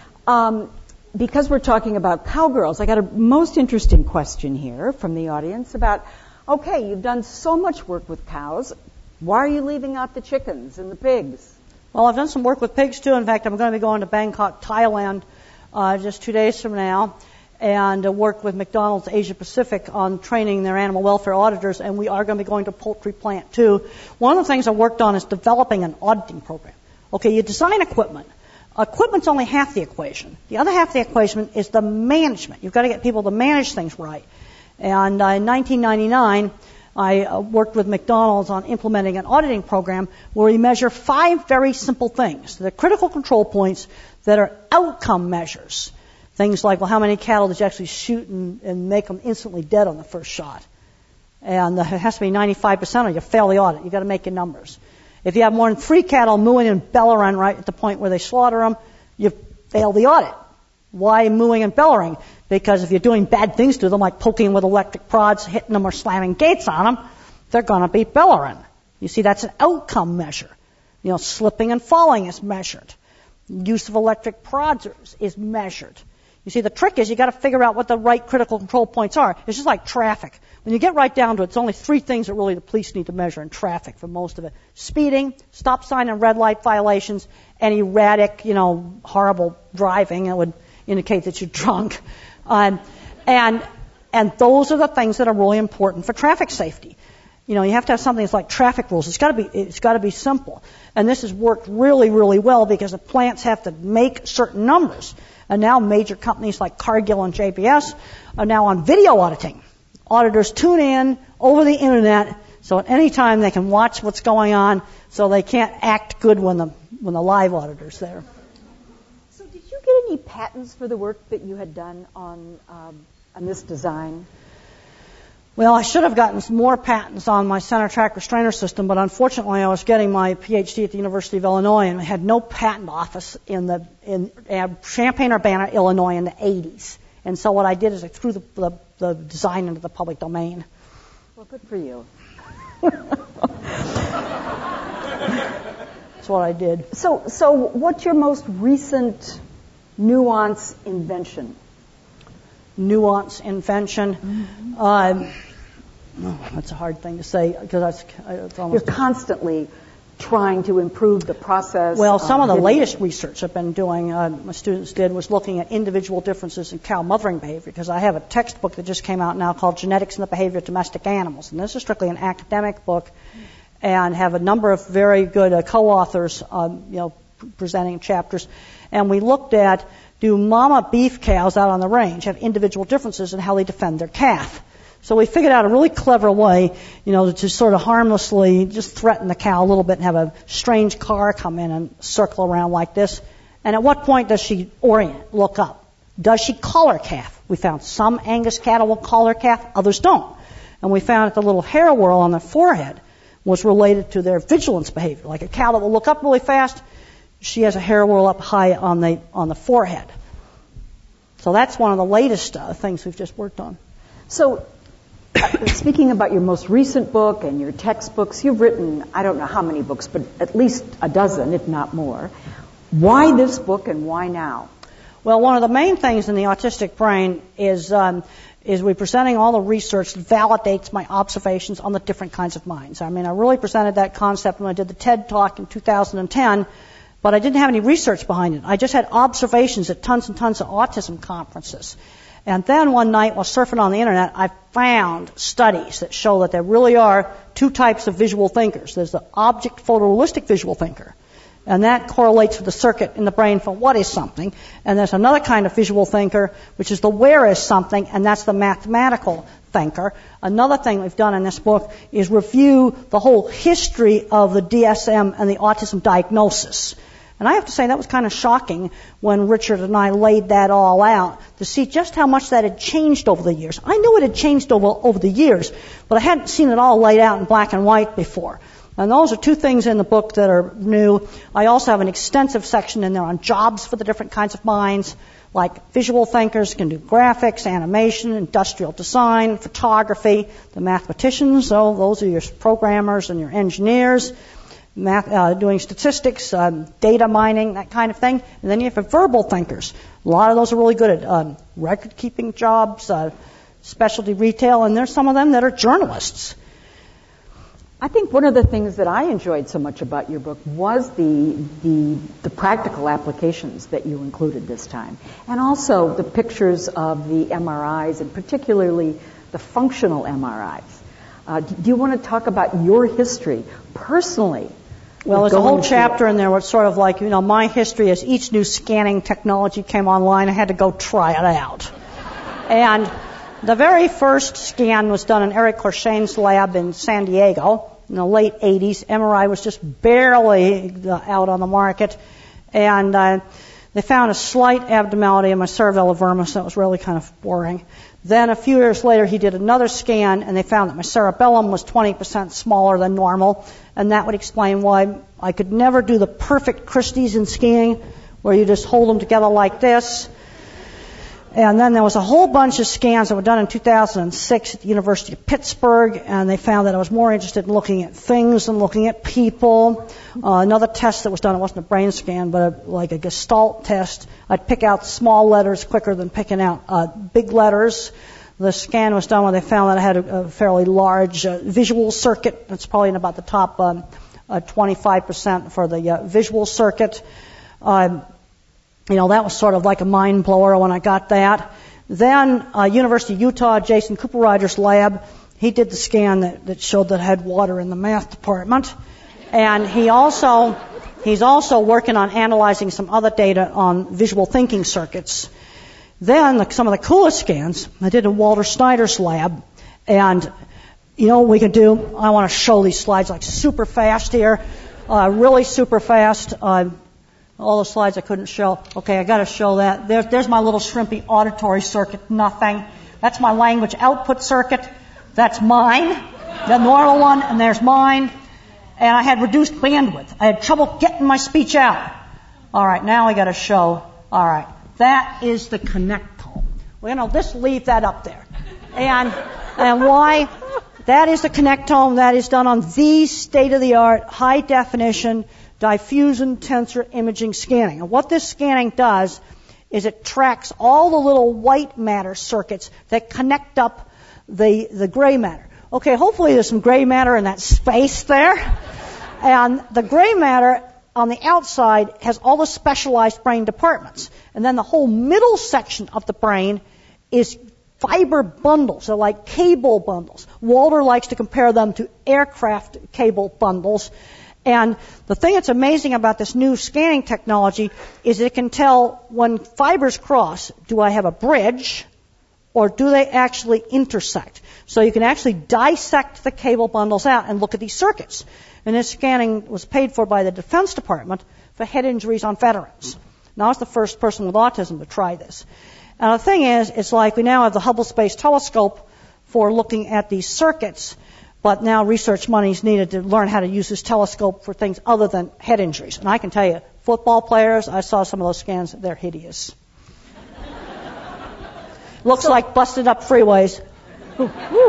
Um, because we're talking about cowgirls, I got a most interesting question here from the audience about, okay, you've done so much work with cows. Why are you leaving out the chickens and the pigs? Well, I've done some work with pigs, too. In fact, I'm going to be going to Bangkok, Thailand, uh, just two days from now, and uh, work with McDonald's Asia Pacific on training their animal welfare auditors, and we are going to be going to a poultry plant, too. One of the things I worked on is developing an auditing program. Okay, you design equipment. Equipment's only half the equation. The other half of the equation is the management. You've got to get people to manage things right. And uh, in nineteen ninety-nine, I uh, worked with McDonald's on implementing an auditing program where we measure five very simple things. The critical control points that are outcome measures. Things like, well, how many cattle did you actually shoot and, and make them instantly dead on the first shot? And uh, it has to be ninety-five percent or you fail the audit. You've got to make your numbers. If you have more than three cattle mooing and bellowing right at the point where they slaughter them, you fail the audit. Why mooing and bellowing? Because if you're doing bad things to them, like poking with electric prods, hitting them, or slamming gates on them, they're going to be bellowing. You see, that's an outcome measure. You know, slipping and falling is measured. Use of electric prods is measured. You see, the trick is you got to figure out what the right critical control points are. It's just like traffic. When you get right down to it, it's only three things that really the police need to measure in traffic for most of it. Speeding, stop sign and red light violations, and erratic, you know, horrible driving that would indicate that you're drunk. Um, and and those are the things that are really important for traffic safety. You know, you have to have something that's like traffic rules. It's got to be it's got to be simple. And this has worked really, really well because the plants have to make certain numbers. And now major companies like Cargill and J B S are now on video auditing. Auditors tune in over the internet, so at any time they can watch what's going on, so they can't act good when the when the live auditor's there. So did you get any patents for the work that you had done on um, on this design? Well, I should have gotten some more patents on my center track restrainer system, but unfortunately I was getting my P H D at the University of Illinois and I had no patent office in the in uh, Champaign-Urbana, Illinois in the eighties. And so what I did is I threw the, the, the design into the public domain. Well, good for you. That's what I did. So, so what's your most recent nuance invention? Nuance invention. Mm-hmm. Um, oh, that's a hard thing to say because it's almost. You're constantly trying to improve the process. Well, some of the getting... latest research I've been doing, uh, my students did, was looking at individual differences in cow mothering behavior, because I have a textbook that just came out now called Genetics and the Behavior of Domestic Animals, and this is strictly an academic book, and have a number of very good uh, co-authors, um, you know, p- presenting chapters, and we looked at, do mama beef cows out on the range have individual differences in how they defend their calf? So we figured out a really clever way, you know, to sort of harmlessly just threaten the cow a little bit and have a strange car come in and circle around like this. And at what point does she orient, look up? Does she call her calf? We found some Angus cattle will call her calf, others don't. And we found that the little hair whorl on the forehead was related to their vigilance behavior. Like a cow that will look up really fast, she has a hair whorl up high on the on the forehead. So that's one of the latest uh, things we've just worked on. So, speaking about your most recent book and your textbooks, you've written, I don't know how many books, but at least a dozen, if not more. Why this book and why now? Well, one of the main things in the autistic brain is um, is we're presenting all the research that validates my observations on the different kinds of minds. I mean, I really presented that concept when I did the TED Talk in two thousand ten, but I didn't have any research behind it. I just had observations at tons and tons of autism conferences. And then one night while surfing on the internet, I found studies that show that there really are two types of visual thinkers. There's the object photorealistic visual thinker, and that correlates with the circuit in the brain for what is something. And there's another kind of visual thinker, which is the where is something, and that's the mathematical thinker. Another thing we've done in this book is review the whole history of the D S M and the autism diagnosis. And I have to say that was kind of shocking when Richard and I laid that all out to see just how much that had changed over the years. I knew it had changed over, over the years, but I hadn't seen it all laid out in black and white before. And those are two things in the book that are new. I also have an extensive section in there on jobs for the different kinds of minds, like visual thinkers can do graphics, animation, industrial design, photography. The mathematicians, so those are your programmers and your engineers. Math, uh, doing statistics, um, data mining, that kind of thing. And then you have verbal thinkers. A lot of those are really good at um, record-keeping jobs, uh, specialty retail, and there's some of them that are journalists. I think one of the things that I enjoyed so much about your book was the the, the practical applications that you included this time, and also the pictures of the M R Is, and particularly the functional M R Is. Uh, do you want to talk about your history personally? Well, there's a whole chapter in there where it's sort of like, you know, my history as each new scanning technology came online, I had to go try it out. And the very first scan was done in Eric Corshane's lab in San Diego in the late eighties. M R I was just barely out on the market. And uh, they found a slight abnormality in my cerebellar vermis. That was really kind of boring. Then a few years later, he did another scan, and they found that my cerebellum was twenty percent smaller than normal, and that would explain why I could never do the perfect Christies in skiing, where you just hold them together like this. And then there was a whole bunch of scans that were done in two thousand six at the University of Pittsburgh, and they found that I was more interested in looking at things than looking at people. Uh, another test that was done, it wasn't a brain scan, but a, like a Gestalt test. I'd pick out small letters quicker than picking out uh, big letters. The scan was done when they found that I had a, a fairly large uh, visual circuit. That's probably in about the top um, uh, twenty-five percent for the uh, visual circuit. Um, You know, that was sort of like a mind blower when I got that. Then, uh, University of Utah, Jason Cooperrider's lab, he did the scan that, that showed that I had water in the math department. And he also, he's also working on analyzing some other data on visual thinking circuits. Then, the, some of the coolest scans I did in Walter Snyder's lab. And, you know what we can do? I want to show these slides like super fast here, uh, really super fast. Uh, All the slides I couldn't show. Okay, I got to show that. There's, there's my little shrimpy auditory circuit. Nothing. That's my language output circuit. That's mine, the normal one, and there's mine. And I had reduced bandwidth. I had trouble getting my speech out. All right, now I got to show. All right, that is the connectome. Well, you know, just leave that up there. And and why? That is the connectome. That is done on the state-of-the-art, high-definition, diffusion tensor imaging scanning. And what this scanning does is it tracks all the little white matter circuits that connect up the, the gray matter. Okay, hopefully there's some gray matter in that space there. And the gray matter on the outside has all the specialized brain departments. And then the whole middle section of the brain is fiber bundles. They're like cable bundles. Walter likes to compare them to aircraft cable bundles. And the thing that's amazing about this new scanning technology is it can tell when fibers cross, do I have a bridge or do they actually intersect? So you can actually dissect the cable bundles out and look at these circuits. And this scanning was paid for by the Defense Department for head injuries on veterans. Now, I was the first person with autism to try this. And the thing is, it's like we now have the Hubble Space Telescope for looking at these circuits, but now research money is needed to learn how to use this telescope for things other than head injuries. And I can tell you, football players, I saw some of those scans, they're hideous. Looks so, like busted up freeways. Ooh, ooh.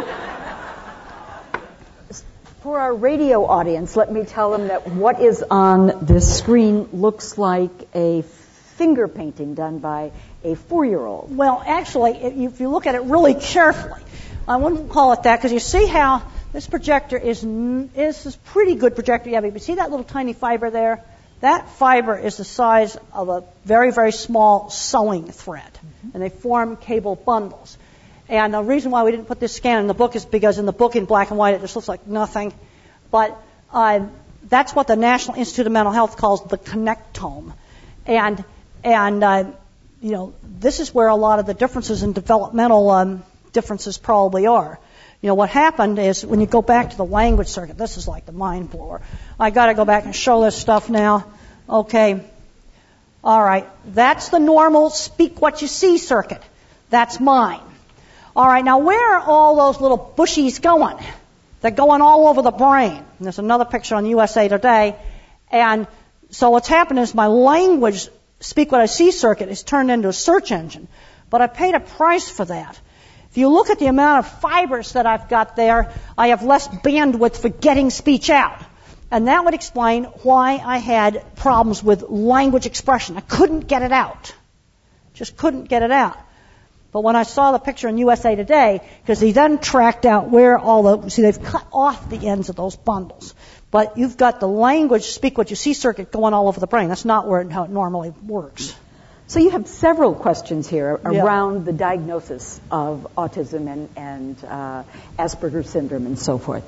For our radio audience, let me tell them that what is on this screen looks like a finger painting done by a four-year-old. Well, actually, if you look at it really carefully, I wouldn't call it that, because you see how this projector is, is a pretty good projector. Yeah, but you see that little tiny fiber there? That fiber is the size of a very, very small sewing thread, mm-hmm. and they form cable bundles. And the reason why we didn't put this scan in the book is because in the book in black and white it just looks like nothing. But uh, that's what the National Institute of Mental Health calls the connectome. And, and uh, you know, this is where a lot of the differences in developmental um, differences probably are. You know, what happened is when you go back to the language circuit, this is like the mind blower. I got to go back and show this stuff now. Okay. All right. That's the normal speak what you see circuit. That's mine. All right, now where are all those little bushies going? They're going all over the brain. And there's another picture on U S A Today. And so what's happened is my language, speak what I see circuit, is turned into a search engine. But I paid a price for that. If you look at the amount of fibers that I've got there, I have less bandwidth for getting speech out. And that would explain why I had problems with language expression. I couldn't get it out. Just couldn't get it out. But when I saw the picture in U S A Today, because he then tracked out where all the, see, they've cut off the ends of those bundles. But you've got the language, speak what you see circuit going all over the brain. That's not where it, how it normally works. So you have several questions here around yeah. the diagnosis of autism and, and uh, Asperger's syndrome and so forth.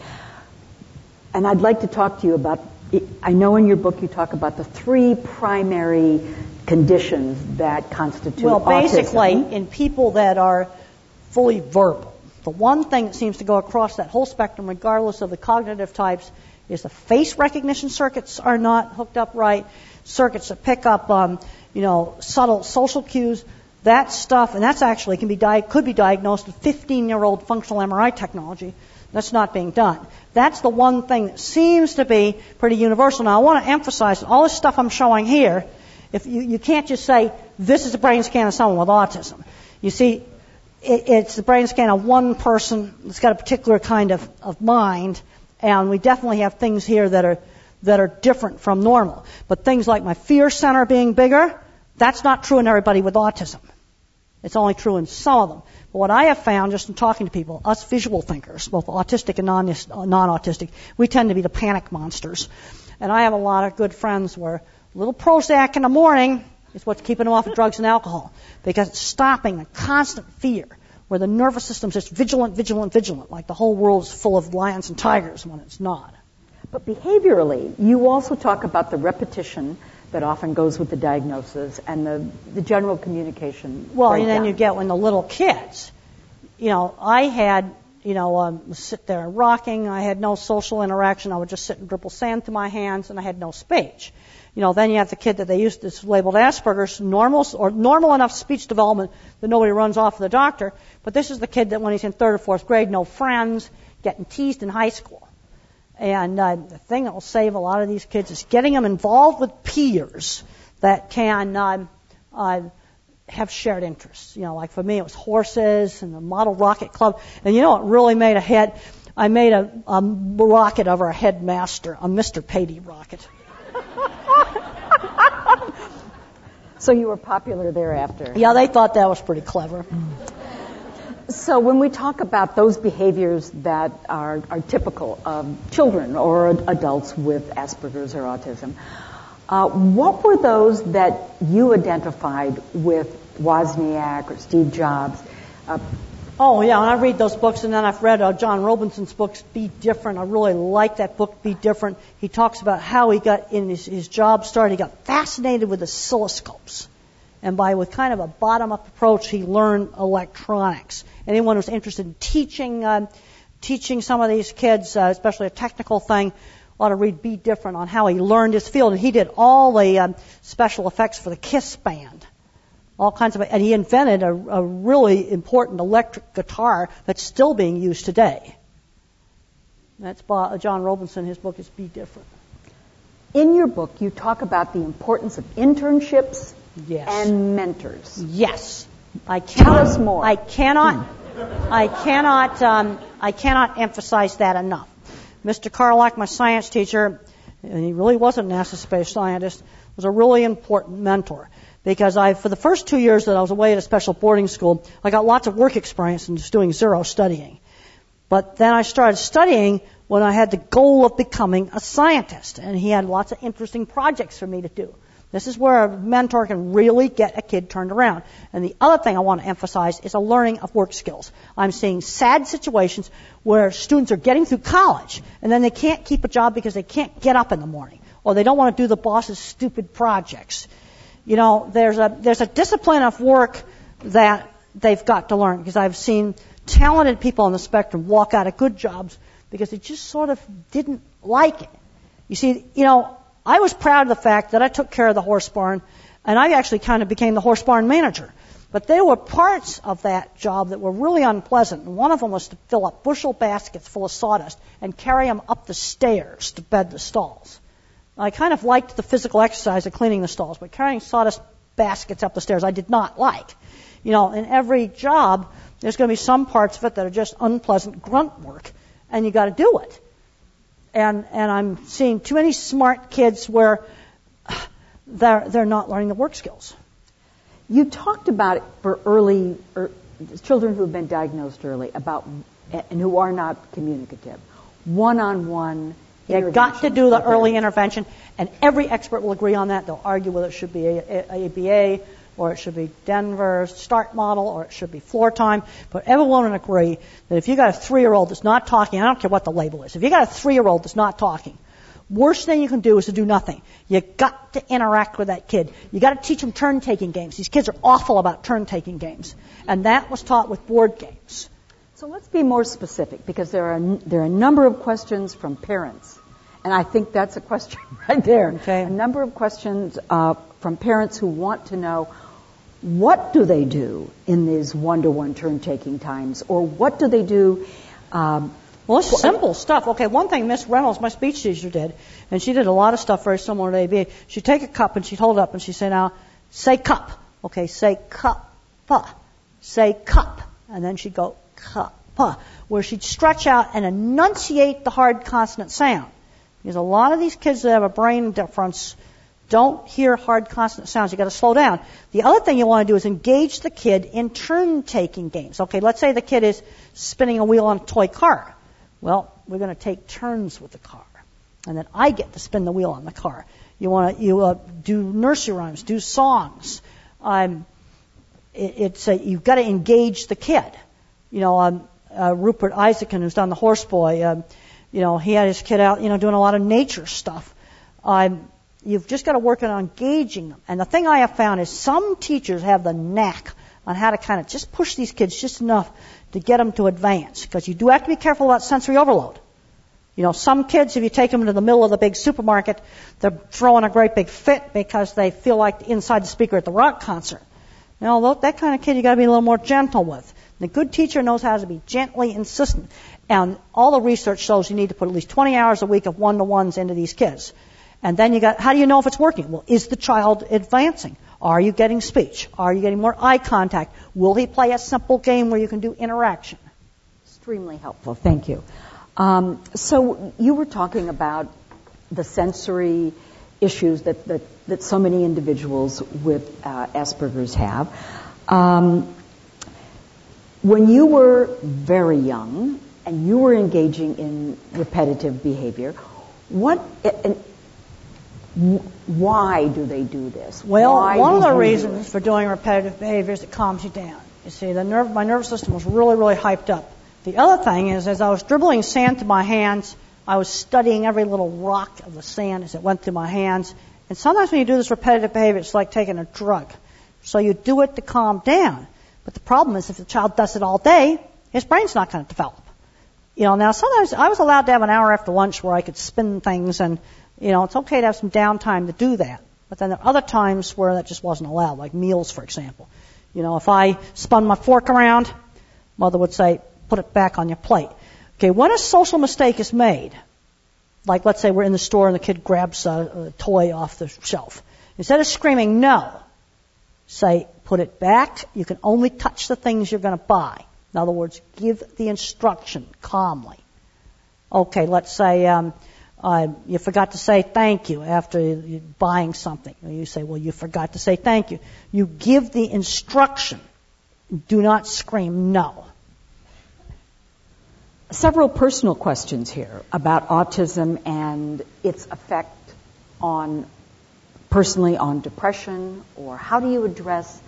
And I'd like to talk to you about, I know in your book you talk about the three primary conditions that constitute well, basically, autism. In people that are fully verbal, the one thing that seems to go across that whole spectrum, regardless of the cognitive types, is the face recognition circuits are not hooked up right. Circuits that pick up, um, you know, subtle social cues, that stuff, and that's actually can be di- could be diagnosed with fifteen-year-old functional M R I technology. That's not being done. That's the one thing that seems to be pretty universal. Now, I want to emphasize that all this stuff I'm showing here. If you, you can't just say, this is a brain scan of someone with autism. You see, it, it's the brain scan of one person that's got a particular kind of, of mind, and we definitely have things here that are that are different from normal. But things like my fear center being bigger, that's not true in everybody with autism. It's only true in some of them. But what I have found, just in talking to people, us visual thinkers, both autistic and non, non-autistic, we tend to be the panic monsters. And I have a lot of good friends where a little Prozac in the morning is what's keeping them off of drugs and alcohol, because it's stopping the constant fear where the nervous system's just vigilant, vigilant, vigilant, like the whole world is full of lions and tigers when it's not. But behaviorally, you also talk about the repetition that often goes with the diagnosis and the, the general communication. Well, breakdown. And then you get when the little kids, you know, I had, you know, um, sit there rocking. I had no social interaction. I would just sit and dribble sand through my hands, and I had no speech. You know, then you have the kid that they used to labeled Asperger's, normal or normal enough speech development that nobody runs off to the doctor. But this is the kid that when he's in third or fourth grade, no friends, getting teased in high school. And uh, the thing that will save a lot of these kids is getting them involved with peers that can uh, uh, have shared interests. You know, like for me, it was horses and the Model Rocket Club. And you know what really made a hit? I made a, a rocket of our headmaster, a Mister Patey rocket. So you were popular thereafter. Yeah, they thought that was pretty clever. So when we talk about those behaviors that are, are typical of children or adults with Asperger's or autism, uh, what were those that you identified with Wozniak or Steve Jobs? Uh, oh, yeah, and I read those books, and then I've read uh, John Robinson's books, Be Different. I really like that book, Be Different. He talks about how he got in his, his job started. He got fascinated with oscilloscopes. And by with kind of a bottom-up approach, he learned electronics. Anyone who's interested in teaching uh, teaching some of these kids, uh, especially a technical thing, ought to read Be Different on how he learned his field. And he did all the um, special effects for the Kiss band, all kinds of, and he invented a, a really important electric guitar that's still being used today. That's by John Robinson. His book is Be Different. In your book, you talk about the importance of internships. Yes. And mentors. Yes. I cannot, Tell us more. I cannot, I cannot, um, I cannot emphasize that enough. Mister Carlock, my science teacher, and he really wasn't an NASA space scientist, was a really important mentor. Because I, for the first two years that I was away at a special boarding school, I got lots of work experience and just doing zero studying. But then I started studying when I had the goal of becoming a scientist. And he had lots of interesting projects for me to do. This is where a mentor can really get a kid turned around. And the other thing I want to emphasize is a learning of work skills. I'm seeing sad situations where students are getting through college and then they can't keep a job because they can't get up in the morning or they don't want to do the boss's stupid projects. You know, there's a there's a discipline of work that they've got to learn because I've seen talented people on the spectrum walk out of good jobs because they just sort of didn't like it. You see, you know, I was proud of the fact that I took care of the horse barn, and I actually kind of became the horse barn manager. But there were parts of that job that were really unpleasant, and one of them was to fill up bushel baskets full of sawdust and carry them up the stairs to bed the stalls. I kind of liked the physical exercise of cleaning the stalls, but carrying sawdust baskets up the stairs I did not like. You know, in every job, there's going to be some parts of it that are just unpleasant grunt work, and you got to do it. And and I'm seeing too many smart kids where they're they're not learning the work skills. You talked about it for early er, children who have been diagnosed early about and who are not communicative. One-on-one. You've got to do the early intervention, and every expert will agree on that. They'll argue whether it should be A B A or it should be Denver's START model or it should be floor time. But everyone will agree that if you got a three-year-old that's not talking, I don't care what the label is, if you got a three-year-old that's not talking, worst thing you can do is to do nothing. You got to interact with that kid. You got to teach them turn-taking games. These kids are awful about turn-taking games, and that was taught with board games. So let's be more specific, because there are there are a number of questions from parents, and I think that's a question right there. Okay. A number of questions uh, from parents who want to know, what do they do in these one-to-one turn-taking times, or what do they do? Um, well, it's simple stuff. Okay, one thing Miss Reynolds, my speech teacher, did, and she did a lot of stuff very similar to A B A. She'd take a cup and she'd hold it up and she'd say, now, say cup. Okay, say cup. Say cup. And then she'd go, cup. Where she'd stretch out and enunciate the hard consonant sound. Because a lot of these kids that have a brain difference don't hear hard consonant sounds. You've got to slow down. The other thing you want to do is engage the kid in turn-taking games. Okay, let's say the kid is spinning a wheel on a toy car. Well, we're going to take turns with the car. And then I get to spin the wheel on the car. You want to you uh, do nursery rhymes, do songs. Um, it, it's a, you've got to engage the kid. You know, um, uh, Rupert Isaacson, who's done the Horse Boy, um, you know, he had his kid out, you know, doing a lot of nature stuff. Um, you've just got to work on engaging them. And the thing I have found is some teachers have the knack on how to kind of just push these kids just enough to get them to advance. Because you do have to be careful about sensory overload. You know, some kids, if you take them to the middle of the big supermarket, they're throwing a great big fit because they feel like inside the speaker at the rock concert. Now, that kind of kid you got to be a little more gentle with. The good teacher knows how to be gently insistent. And all the research shows you need to put at least twenty hours a week of one-to-ones into these kids. And then you got, how do you know if it's working? Well, is the child advancing? Are you getting speech? Are you getting more eye contact? Will he play a simple game where you can do interaction? Extremely helpful. Thank you. Um, so you were talking about the sensory issues that, that, that so many individuals with uh, Asperger's have. Um, when you were very young and you were engaging in repetitive behavior, what and why do they do this? Well, why one of the do reasons do for doing repetitive behavior is it calms you down. You see, the nerve, my nervous system was really, really hyped up. The other thing is, as I was dribbling sand through my hands, I was studying every little rock of the sand as it went through my hands. And sometimes when you do this repetitive behavior, it's like taking a drug. So you do it to calm down. But the problem is, if the child does it all day, his brain's not going to develop. You know, now sometimes I was allowed to have an hour after lunch where I could spin things, and, you know, it's okay to have some downtime to do that. But then there are other times where that just wasn't allowed, like meals, for example. You know, if I spun my fork around, Mother would say, put it back on your plate. Okay, when a social mistake is made, like let's say we're in the store and the kid grabs a, a toy off the shelf, instead of screaming no, say, put it back. You can only touch the things you're going to buy. In other words, give the instruction calmly. Okay, let's say um, uh, you forgot to say thank you after you're buying something. You say, well, you forgot to say thank you. You give the instruction. Do not scream no. Several personal questions here about autism and its effect on, personally, on depression, or how do you address?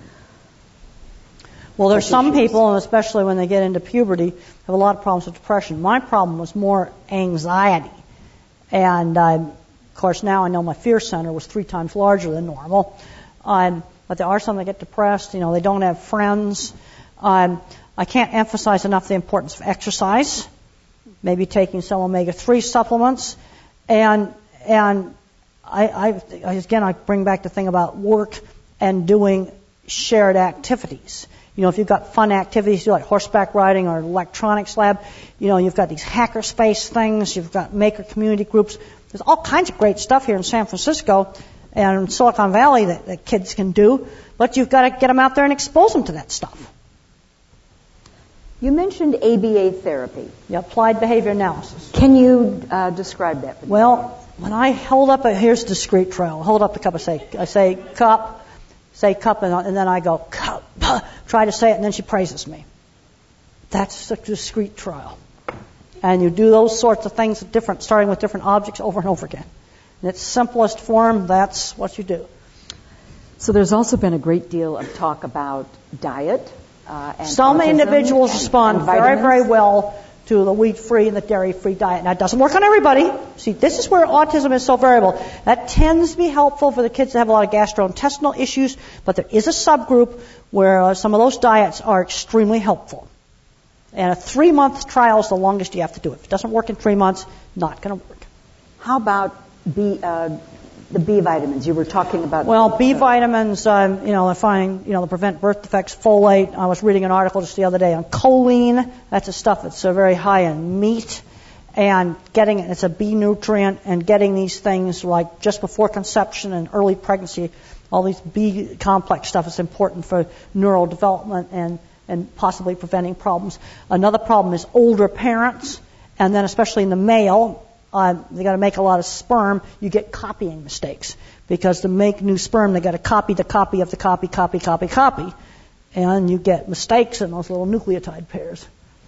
Well, there's some issues? people, and especially when they get into puberty, have a lot of problems with depression. My problem was more anxiety. And, um, of course, now I know my fear center was three times larger than normal. Um, but there are some that get depressed. You know, they don't have friends. Um, I can't emphasize enough the importance of exercise, maybe taking some omega three supplements. And, and I, I, again, I bring back the thing about work and doing shared activities. You know, if you've got fun activities, like horseback riding or electronics lab, you know, you've got these hackerspace things, you've got maker community groups. There's all kinds of great stuff here in San Francisco and Silicon Valley that, that kids can do, but you've got to get them out there and expose them to that stuff. You mentioned A B A therapy. Yeah, applied behavior analysis. Can you uh, describe that? Well, when I hold up a, here's discrete trial. Hold up the cup, I say, I say cup, say cup, and, and then I go cup. Try to say it, and then she praises me. That's a discrete trial. And you do those sorts of things, different, starting with different objects over and over again. In its simplest form, that's what you do. So there's also been a great deal of talk about diet. Uh, and Some individuals and, respond and very, very well to the wheat-free and the dairy-free diet. Now, it doesn't work on everybody. See, this is where autism is so variable. That tends to be helpful for the kids that have a lot of gastrointestinal issues, but there is a subgroup where uh, some of those diets are extremely helpful. And a three-month trial is the longest you have to do it. If it doesn't work in three months, not going to work. How about B, uh, the B vitamins? You were talking about. Well, B vitamins, um, you know, they're finding, you know, to prevent birth defects, folate. I was reading an article just the other day on choline. That's a stuff that's uh, very high in meat. And getting it, it's a B nutrient, and getting these things like just before conception and early pregnancy, all these B complex stuff is important for neural development and, and possibly preventing problems. Another problem is older parents, and then especially in the male, uh, they got to make a lot of sperm. You get copying mistakes because to make new sperm, they got to copy the copy of the copy, copy, copy, copy, and you get mistakes in those little nucleotide pairs.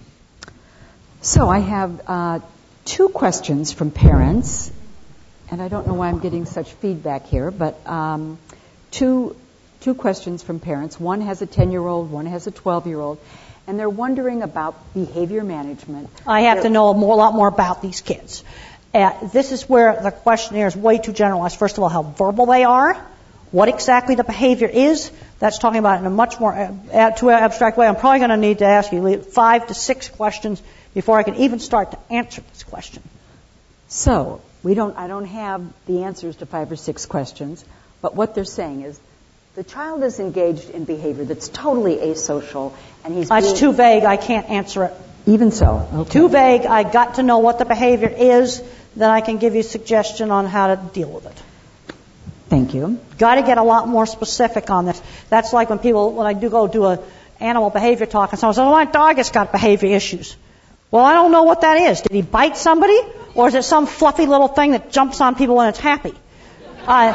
So I have uh, two questions from parents, and I don't know why I'm getting such feedback here, but um, two two questions from parents. One has a ten-year-old, one has a twelve-year-old, and they're wondering about behavior management. I have they're, to know more, a lot more about these kids. Uh, this is where the questionnaire is way too generalized. First of all, how verbal they are, What exactly the behavior is, that's talking about it in a much more ab- too abstract way. I'm probably going to need to ask you five to six questions before I can even start to answer this question. So, we don't, I don't have the answers to five or six questions, but what they're saying is the child is engaged in behavior that's totally asocial, and he's That's being, too vague. I can't answer it. Even so. Okay. Too vague. I got to know what the behavior is, then I can give you a suggestion on how to deal with it. Thank you. Got to get a lot more specific on this. That's like when people, when I do go do a animal behavior talk, and someone says, "Oh, my dog has got behavior issues." Well, I don't know what that is. Did he bite somebody, or is it some fluffy little thing that jumps on people when it's happy? Uh,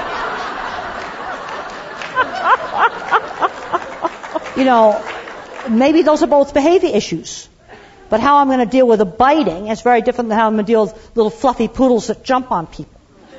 you know, maybe those are both behavior issues. But how I'm going to deal with the biting is very different than how I'm going to deal with little fluffy poodles that jump on people.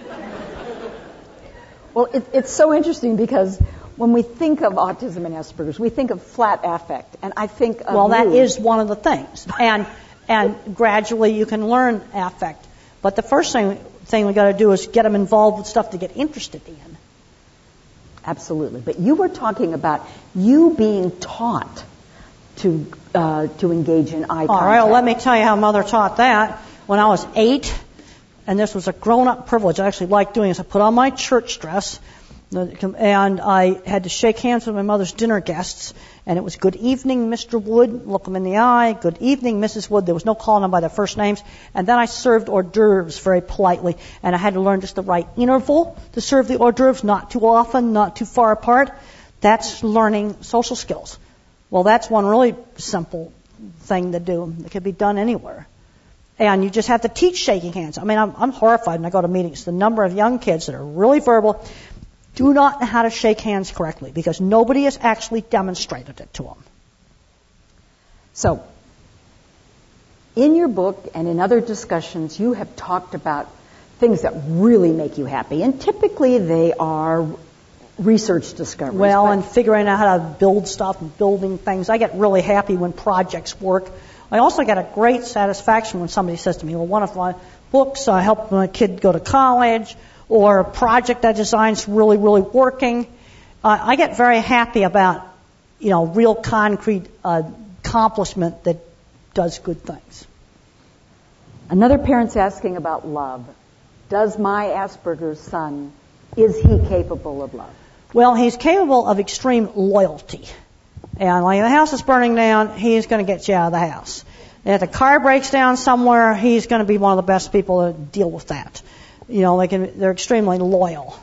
Well, it, it's so interesting because when we think of autism and Asperger's, we think of flat affect, and I think of Well, that you. is one of the things. And and gradually you can learn affect. But the first thing thing we got to do is get them involved with stuff to get interested in. Absolutely. But you were talking about you being taught to uh, to engage in eye contact. All right, well, let me tell you how Mother taught that. When I was eight, and this was a grown-up privilege, I actually liked doing this. I put on my church dress, and I had to shake hands with my mother's dinner guests, and it was, "Good evening, Mister Wood," look them in the eye, "Good evening, Missus Wood." There was no calling them by their first names. And then I served hors d'oeuvres very politely, and I had to learn just the right interval to serve the hors d'oeuvres, not too often, not too far apart. That's learning social skills. Well, that's one really simple thing to do. It can be done anywhere. And you just have to teach shaking hands. I mean, I'm, I'm horrified when I go to meetings. The number of young kids that are really verbal do not know how to shake hands correctly because nobody has actually demonstrated it to them. So, in your book and in other discussions, you have talked about things that really make you happy. And typically they are research discoveries. Well, and figuring out how to build stuff and building things. I get really happy when projects work. I also get a great satisfaction when somebody says to me, well, one of my books, I helped my kid go to college, or a project I designed is really, really working. Uh, I get very happy about, you know, real concrete uh, accomplishment that does good things. Another parent's asking about love. Does my Asperger's son, is he capable of love? Well, he's capable of extreme loyalty. And like if the house is burning down, he's going to get you out of the house. And if the car breaks down somewhere, he's going to be one of the best people to deal with that. You know, they can, they're extremely loyal.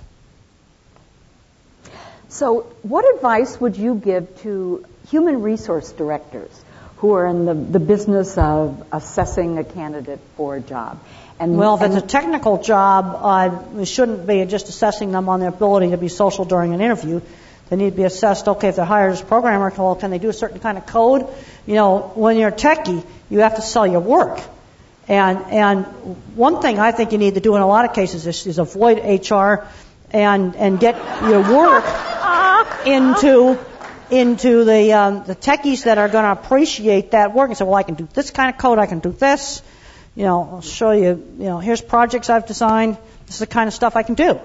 So what advice would you give to human resource directors who are in the, the business of assessing a candidate for a job? And, well, if and it's a technical job, uh, it shouldn't be just assessing them on their ability to be social during an interview. They need to be assessed, okay, if they're hired as a programmer, well, can they do a certain kind of code? You know, when you're a techie, you have to sell your work. And and one thing I think you need to do in a lot of cases is, is avoid H R and and get your work into into the um, the techies that are going to appreciate that work and say, well, I can do this kind of code, I can do this. You know, I'll show you, you know, here's projects I've designed. This is the kind of stuff I can do.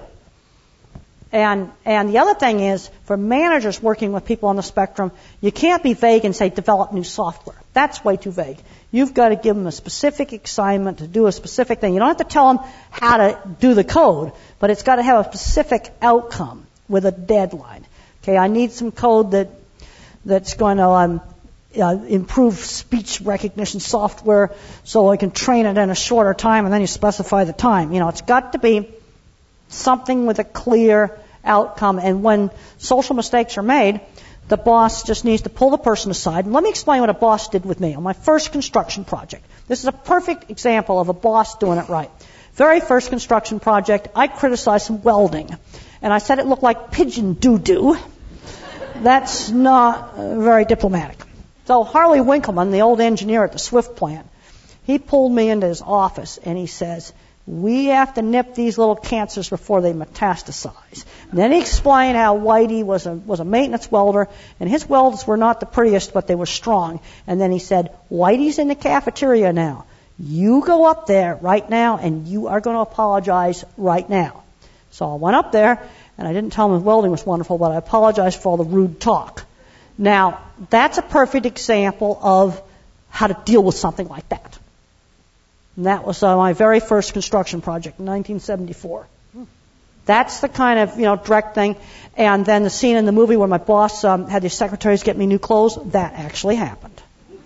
And and the other thing is, for managers working with people on the spectrum, you can't be vague and say, develop new software. That's way too vague. You've got to give them a specific assignment to do a specific thing. You don't have to tell them how to do the code, but it's got to have a specific outcome with a deadline. Okay, I need some code that that's going to um, uh, improve speech recognition software so I can train it in a shorter time, and then you specify the time. You know, it's got to be something with a clear outcome. And when social mistakes are made, the boss just needs to pull the person aside. And let me explain what a boss did with me on my first construction project. This is a perfect example of a boss doing it right. Very first construction project, I criticized some welding. And I said it looked like pigeon doo-doo. That's not uh, very diplomatic. So Harley Winkleman, the old engineer at the Swift plant, he pulled me into his office and he says, we have to nip these little cancers before they metastasize. And then he explained how Whitey was a, was a maintenance welder, and his welds were not the prettiest, but they were strong. And then he said, Whitey's in the cafeteria now. You go up there right now, and you are going to apologize right now. So I went up there, And I didn't tell him his welding was wonderful, but I apologized for all the rude talk. Now, that's a perfect example of how to deal with something like that. And that was uh, my very first construction project in nineteen seventy-four. That's the kind of, you know, direct thing. And then the scene in the movie where my boss um, had his secretaries get me new clothes, that actually happened.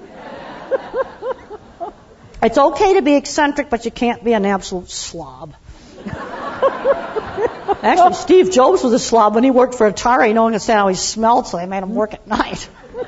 It's okay to be eccentric, but you can't be an absolute slob. Actually, Steve Jobs was a slob when he worked for Atari, knowing that's how he smelled, so they made him work at night.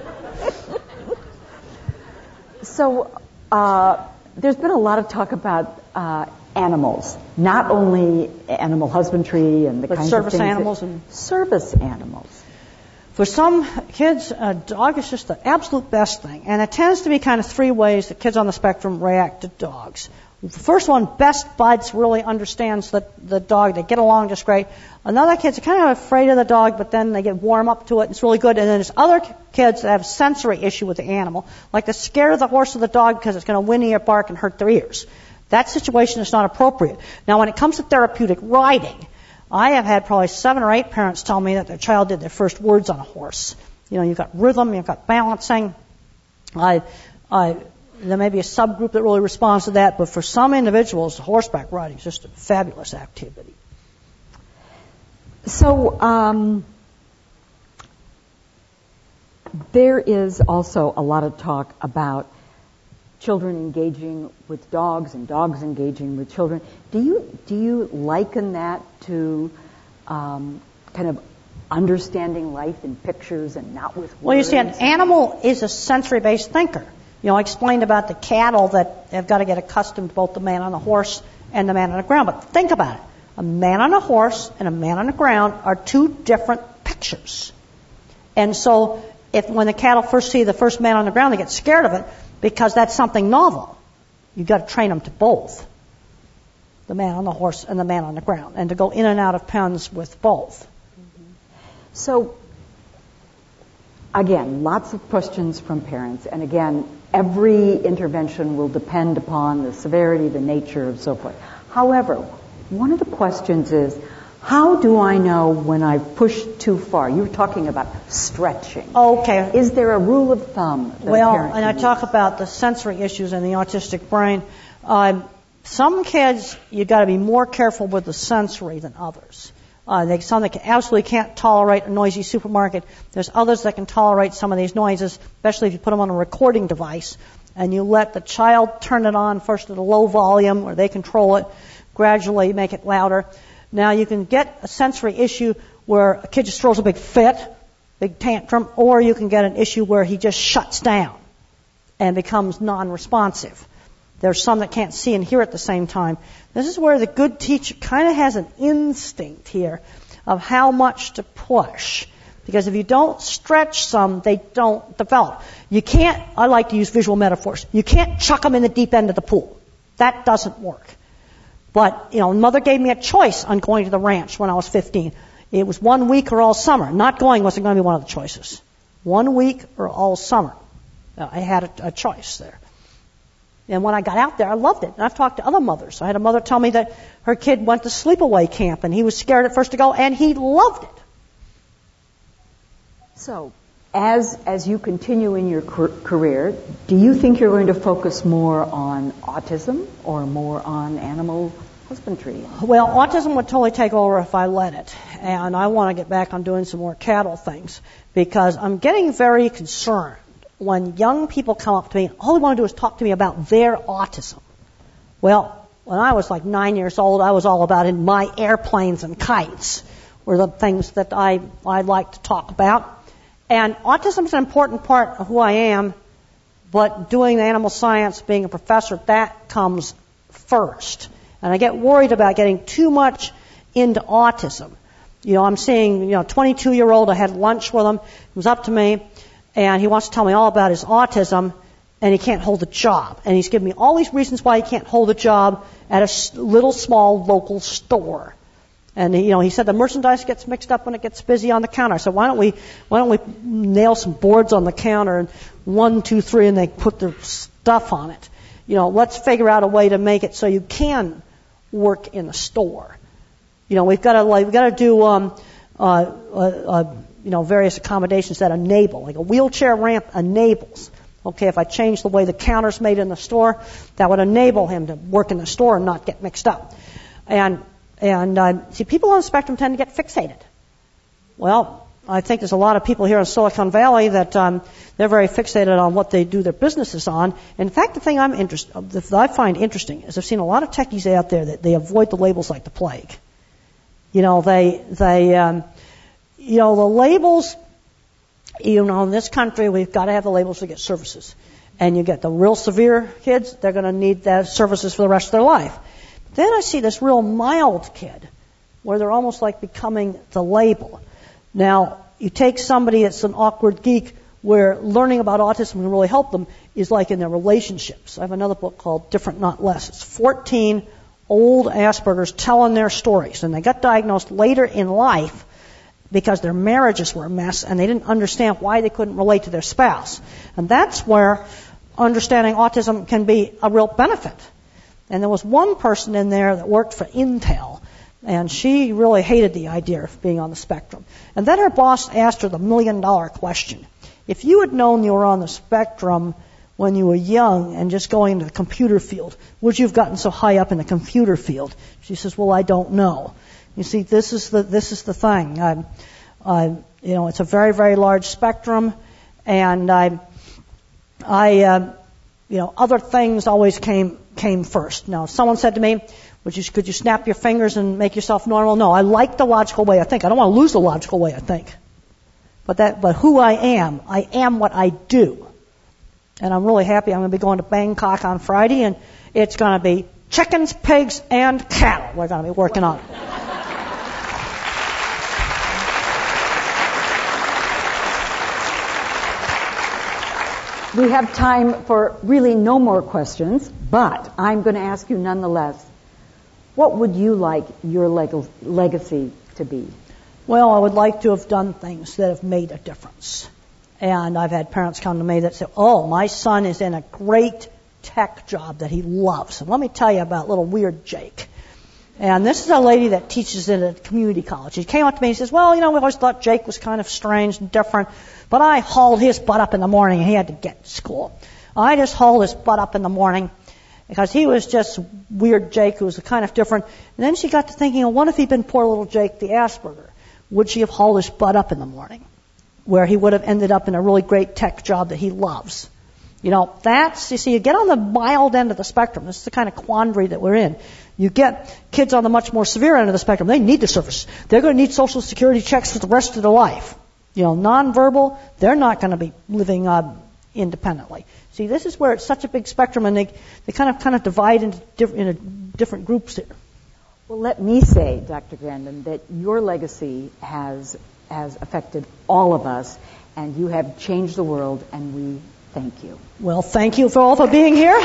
So, uh, there's been a lot of talk about uh, animals, not only animal husbandry and the but kinds service of things animals that, and service animals. For some kids, a dog is just the absolute best thing, and it tends to be kind of three ways that kids on the spectrum react to dogs. The first one, best buds, really understands the, the dog. They get along just great. Another kids are kind of afraid of the dog, but then they get warm up to it. It's really good. And then there's other kids that have sensory issue with the animal, like they're scared of the horse or the dog because it's going to whinny or bark and hurt their ears. That situation is not appropriate. Now, when it comes to therapeutic riding, I have had probably seven or eight parents tell me that their child did their first words on a horse. You know, you've got rhythm, you've got balancing. I, I, there may be a subgroup that really responds to that, but for some individuals, horseback riding is just a fabulous activity. So, um, there is also a lot of talk about children engaging with dogs and dogs engaging with children. Do you do you liken that to um, kind of understanding life in pictures and not with words? Well, you see, an animal is a sensory-based thinker. You know, I explained about the cattle that have got to get accustomed to both the man on the horse and the man on the ground. But think about it. A man on a horse and a man on the ground are two different pictures. And so if when the cattle first see the first man on the ground, they get scared of it because that's something novel. You've got to train them to both, the man on the horse and the man on the ground, and to go in and out of pens with both. Mm-hmm. So, again, lots of questions from parents. And again, every intervention will depend upon the severity, the nature, and so forth. However, one of the questions is, how do I know when I've pushed too far? You were talking about stretching. Okay. Is there a rule of thumb that well, a parent and I can talk use? about the sensory issues in the autistic brain. Uh, some kids, you've got to be more careful with the sensory than others. Uh, they, some that can, absolutely can't tolerate a noisy supermarket. There's others that can tolerate some of these noises, especially if you put them on a recording device and you let the child turn it on first at a low volume where they control it, gradually make it louder. Now, you can get a sensory issue where a kid just throws a big fit, big tantrum, or you can get an issue where he just shuts down and becomes non-responsive. There's some that can't see and hear at the same time. This is where the good teacher kind of has an instinct here of how much to push. Because if you don't stretch some, they don't develop. You can't, I like to use visual metaphors, you can't chuck them in the deep end of the pool. That doesn't work. But, you know, mother gave me a choice on going to the ranch when I was fifteen. It was one week or all summer. Not going wasn't going to be one of the choices. One week or all summer. I had a, a choice there. And when I got out there, I loved it. And I've talked to other mothers. I had a mother tell me that her kid went to sleepaway camp and he was scared at first to go, and he loved it. So, as as you continue in your career, do you think you're going to focus more on autism or more on animal husbandry? Well, autism would totally take over if I let it. And I want to get back on doing some more cattle things because I'm getting very concerned when young people come up to me, all they want to do is talk to me about their autism. Well, when I was like nine years old, I was all about in my airplanes and kites were the things that I, I like to talk about. And autism is an important part of who I am, but doing animal science, being a professor, that comes first. And I get worried about getting too much into autism. You know, I'm seeing, you know, a twenty-two-year-old, I had lunch with him, he was up to me, and he wants to tell me all about his autism, and he can't hold a job. And he's giving me all these reasons why he can't hold a job at a little, small, local store. And, you know, he said the merchandise gets mixed up when it gets busy on the counter. I said, why don't we, why don't we nail some boards on the counter and one, two, three, and they put their stuff on it. You know, let's figure out a way to make it so you can work in the store. You know, we've got to, like, we've got to do, um, uh, uh, uh, you know, various accommodations that enable, like a wheelchair ramp enables. Okay, if I change the way the counter's made in the store, that would enable him to work in the store and not get mixed up. And and uh, see, people on the spectrum tend to get fixated. Well, I think there's a lot of people here in Silicon Valley that um, they're very fixated on what they do their businesses on. In fact, the thing I'm interest, that I find interesting is I've seen a lot of techies out there that they avoid the labels like the plague. You know, they they um, you know the labels. You know, in this country, we've got to have the labels to get services. And you get the real severe kids, they're going to need those services for the rest of their life. Then I see this real mild kid, where they're almost like becoming the label. Now, you take somebody that's an awkward geek, where learning about autism can really help them, is like in their relationships. I have another book called Different Not Less. It's fourteen old Asperger's telling their stories. And they got diagnosed later in life, because their marriages were a mess and they didn't understand why they couldn't relate to their spouse. And that's where understanding autism can be a real benefit. And there was one person in there that worked for Intel, and she really hated the idea of being on the spectrum. And then her boss asked her the million dollar question. If you had known you were on the spectrum when you were young and just going into the computer field, would you have gotten so high up in the computer field? She says, well, I don't know. You see, this is the this is the thing. I, I, you know, it's a very very large spectrum, and I, I, uh, you know, other things always came came first. Now, if someone said to me, "Would you could you snap your fingers and make yourself normal?" No, I like the logical way I think. I don't want to lose the logical way I think. But that, but who I am, I am what I do, and I'm really happy. I'm going to be going to Bangkok on Friday, and it's going to be chickens, pigs, and cattle. We're going to be working on. We have time for really no more questions, but I'm going to ask you nonetheless, what would you like your leg- legacy to be? Well, I would like to have done things that have made a difference. And I've had parents come to me that say, oh, my son is in a great tech job that he loves. And let me tell you about little weird Jake. And this is a lady that teaches at a community college. She came up to me and says, well, you know, we always thought Jake was kind of strange and different, but I hauled his butt up in the morning and he had to get to school. I just hauled his butt up in the morning because he was just weird Jake who was kind of different. And then she got to thinking, well, what if he'd been poor little Jake the Asperger? Would she have hauled his butt up in the morning where he would have ended up in a really great tech job that he loves? You know, that's, you see, you get on the mild end of the spectrum. This is the kind of quandary that we're in. You get kids on the much more severe end of the spectrum. They need the service. They're going to need Social Security checks for the rest of their life. You know, nonverbal, they're not going to be living uh, independently. See, this is where it's such a big spectrum, and they they kind of kind of divide into diff- into different groups here. Well, let me say, Doctor Grandin, that your legacy has has affected all of us, and you have changed the world, and we thank you. Well, thank you for all for being here.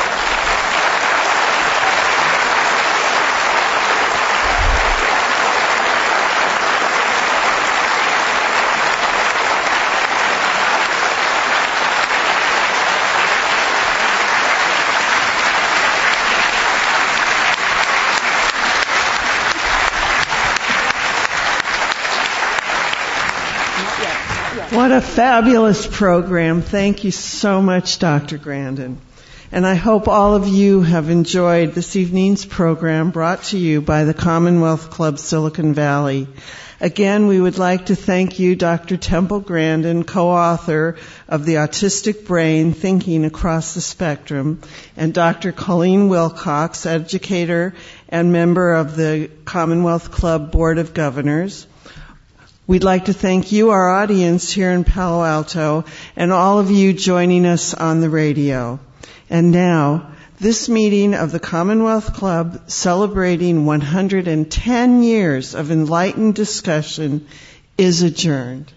What a fabulous program. Thank you so much, Doctor Grandin. And I hope all of you have enjoyed this evening's program brought to you by the Commonwealth Club Silicon Valley. Again, we would like to thank you, Doctor Temple Grandin, co-author of The Autistic Brain, Thinking Across the Spectrum, and Doctor Colleen Wilcox, educator and member of the Commonwealth Club Board of Governors. We'd like to thank you, our audience here in Palo Alto, and all of you joining us on the radio. And now, this meeting of the Commonwealth Club, celebrating one hundred ten years of enlightened discussion, is adjourned.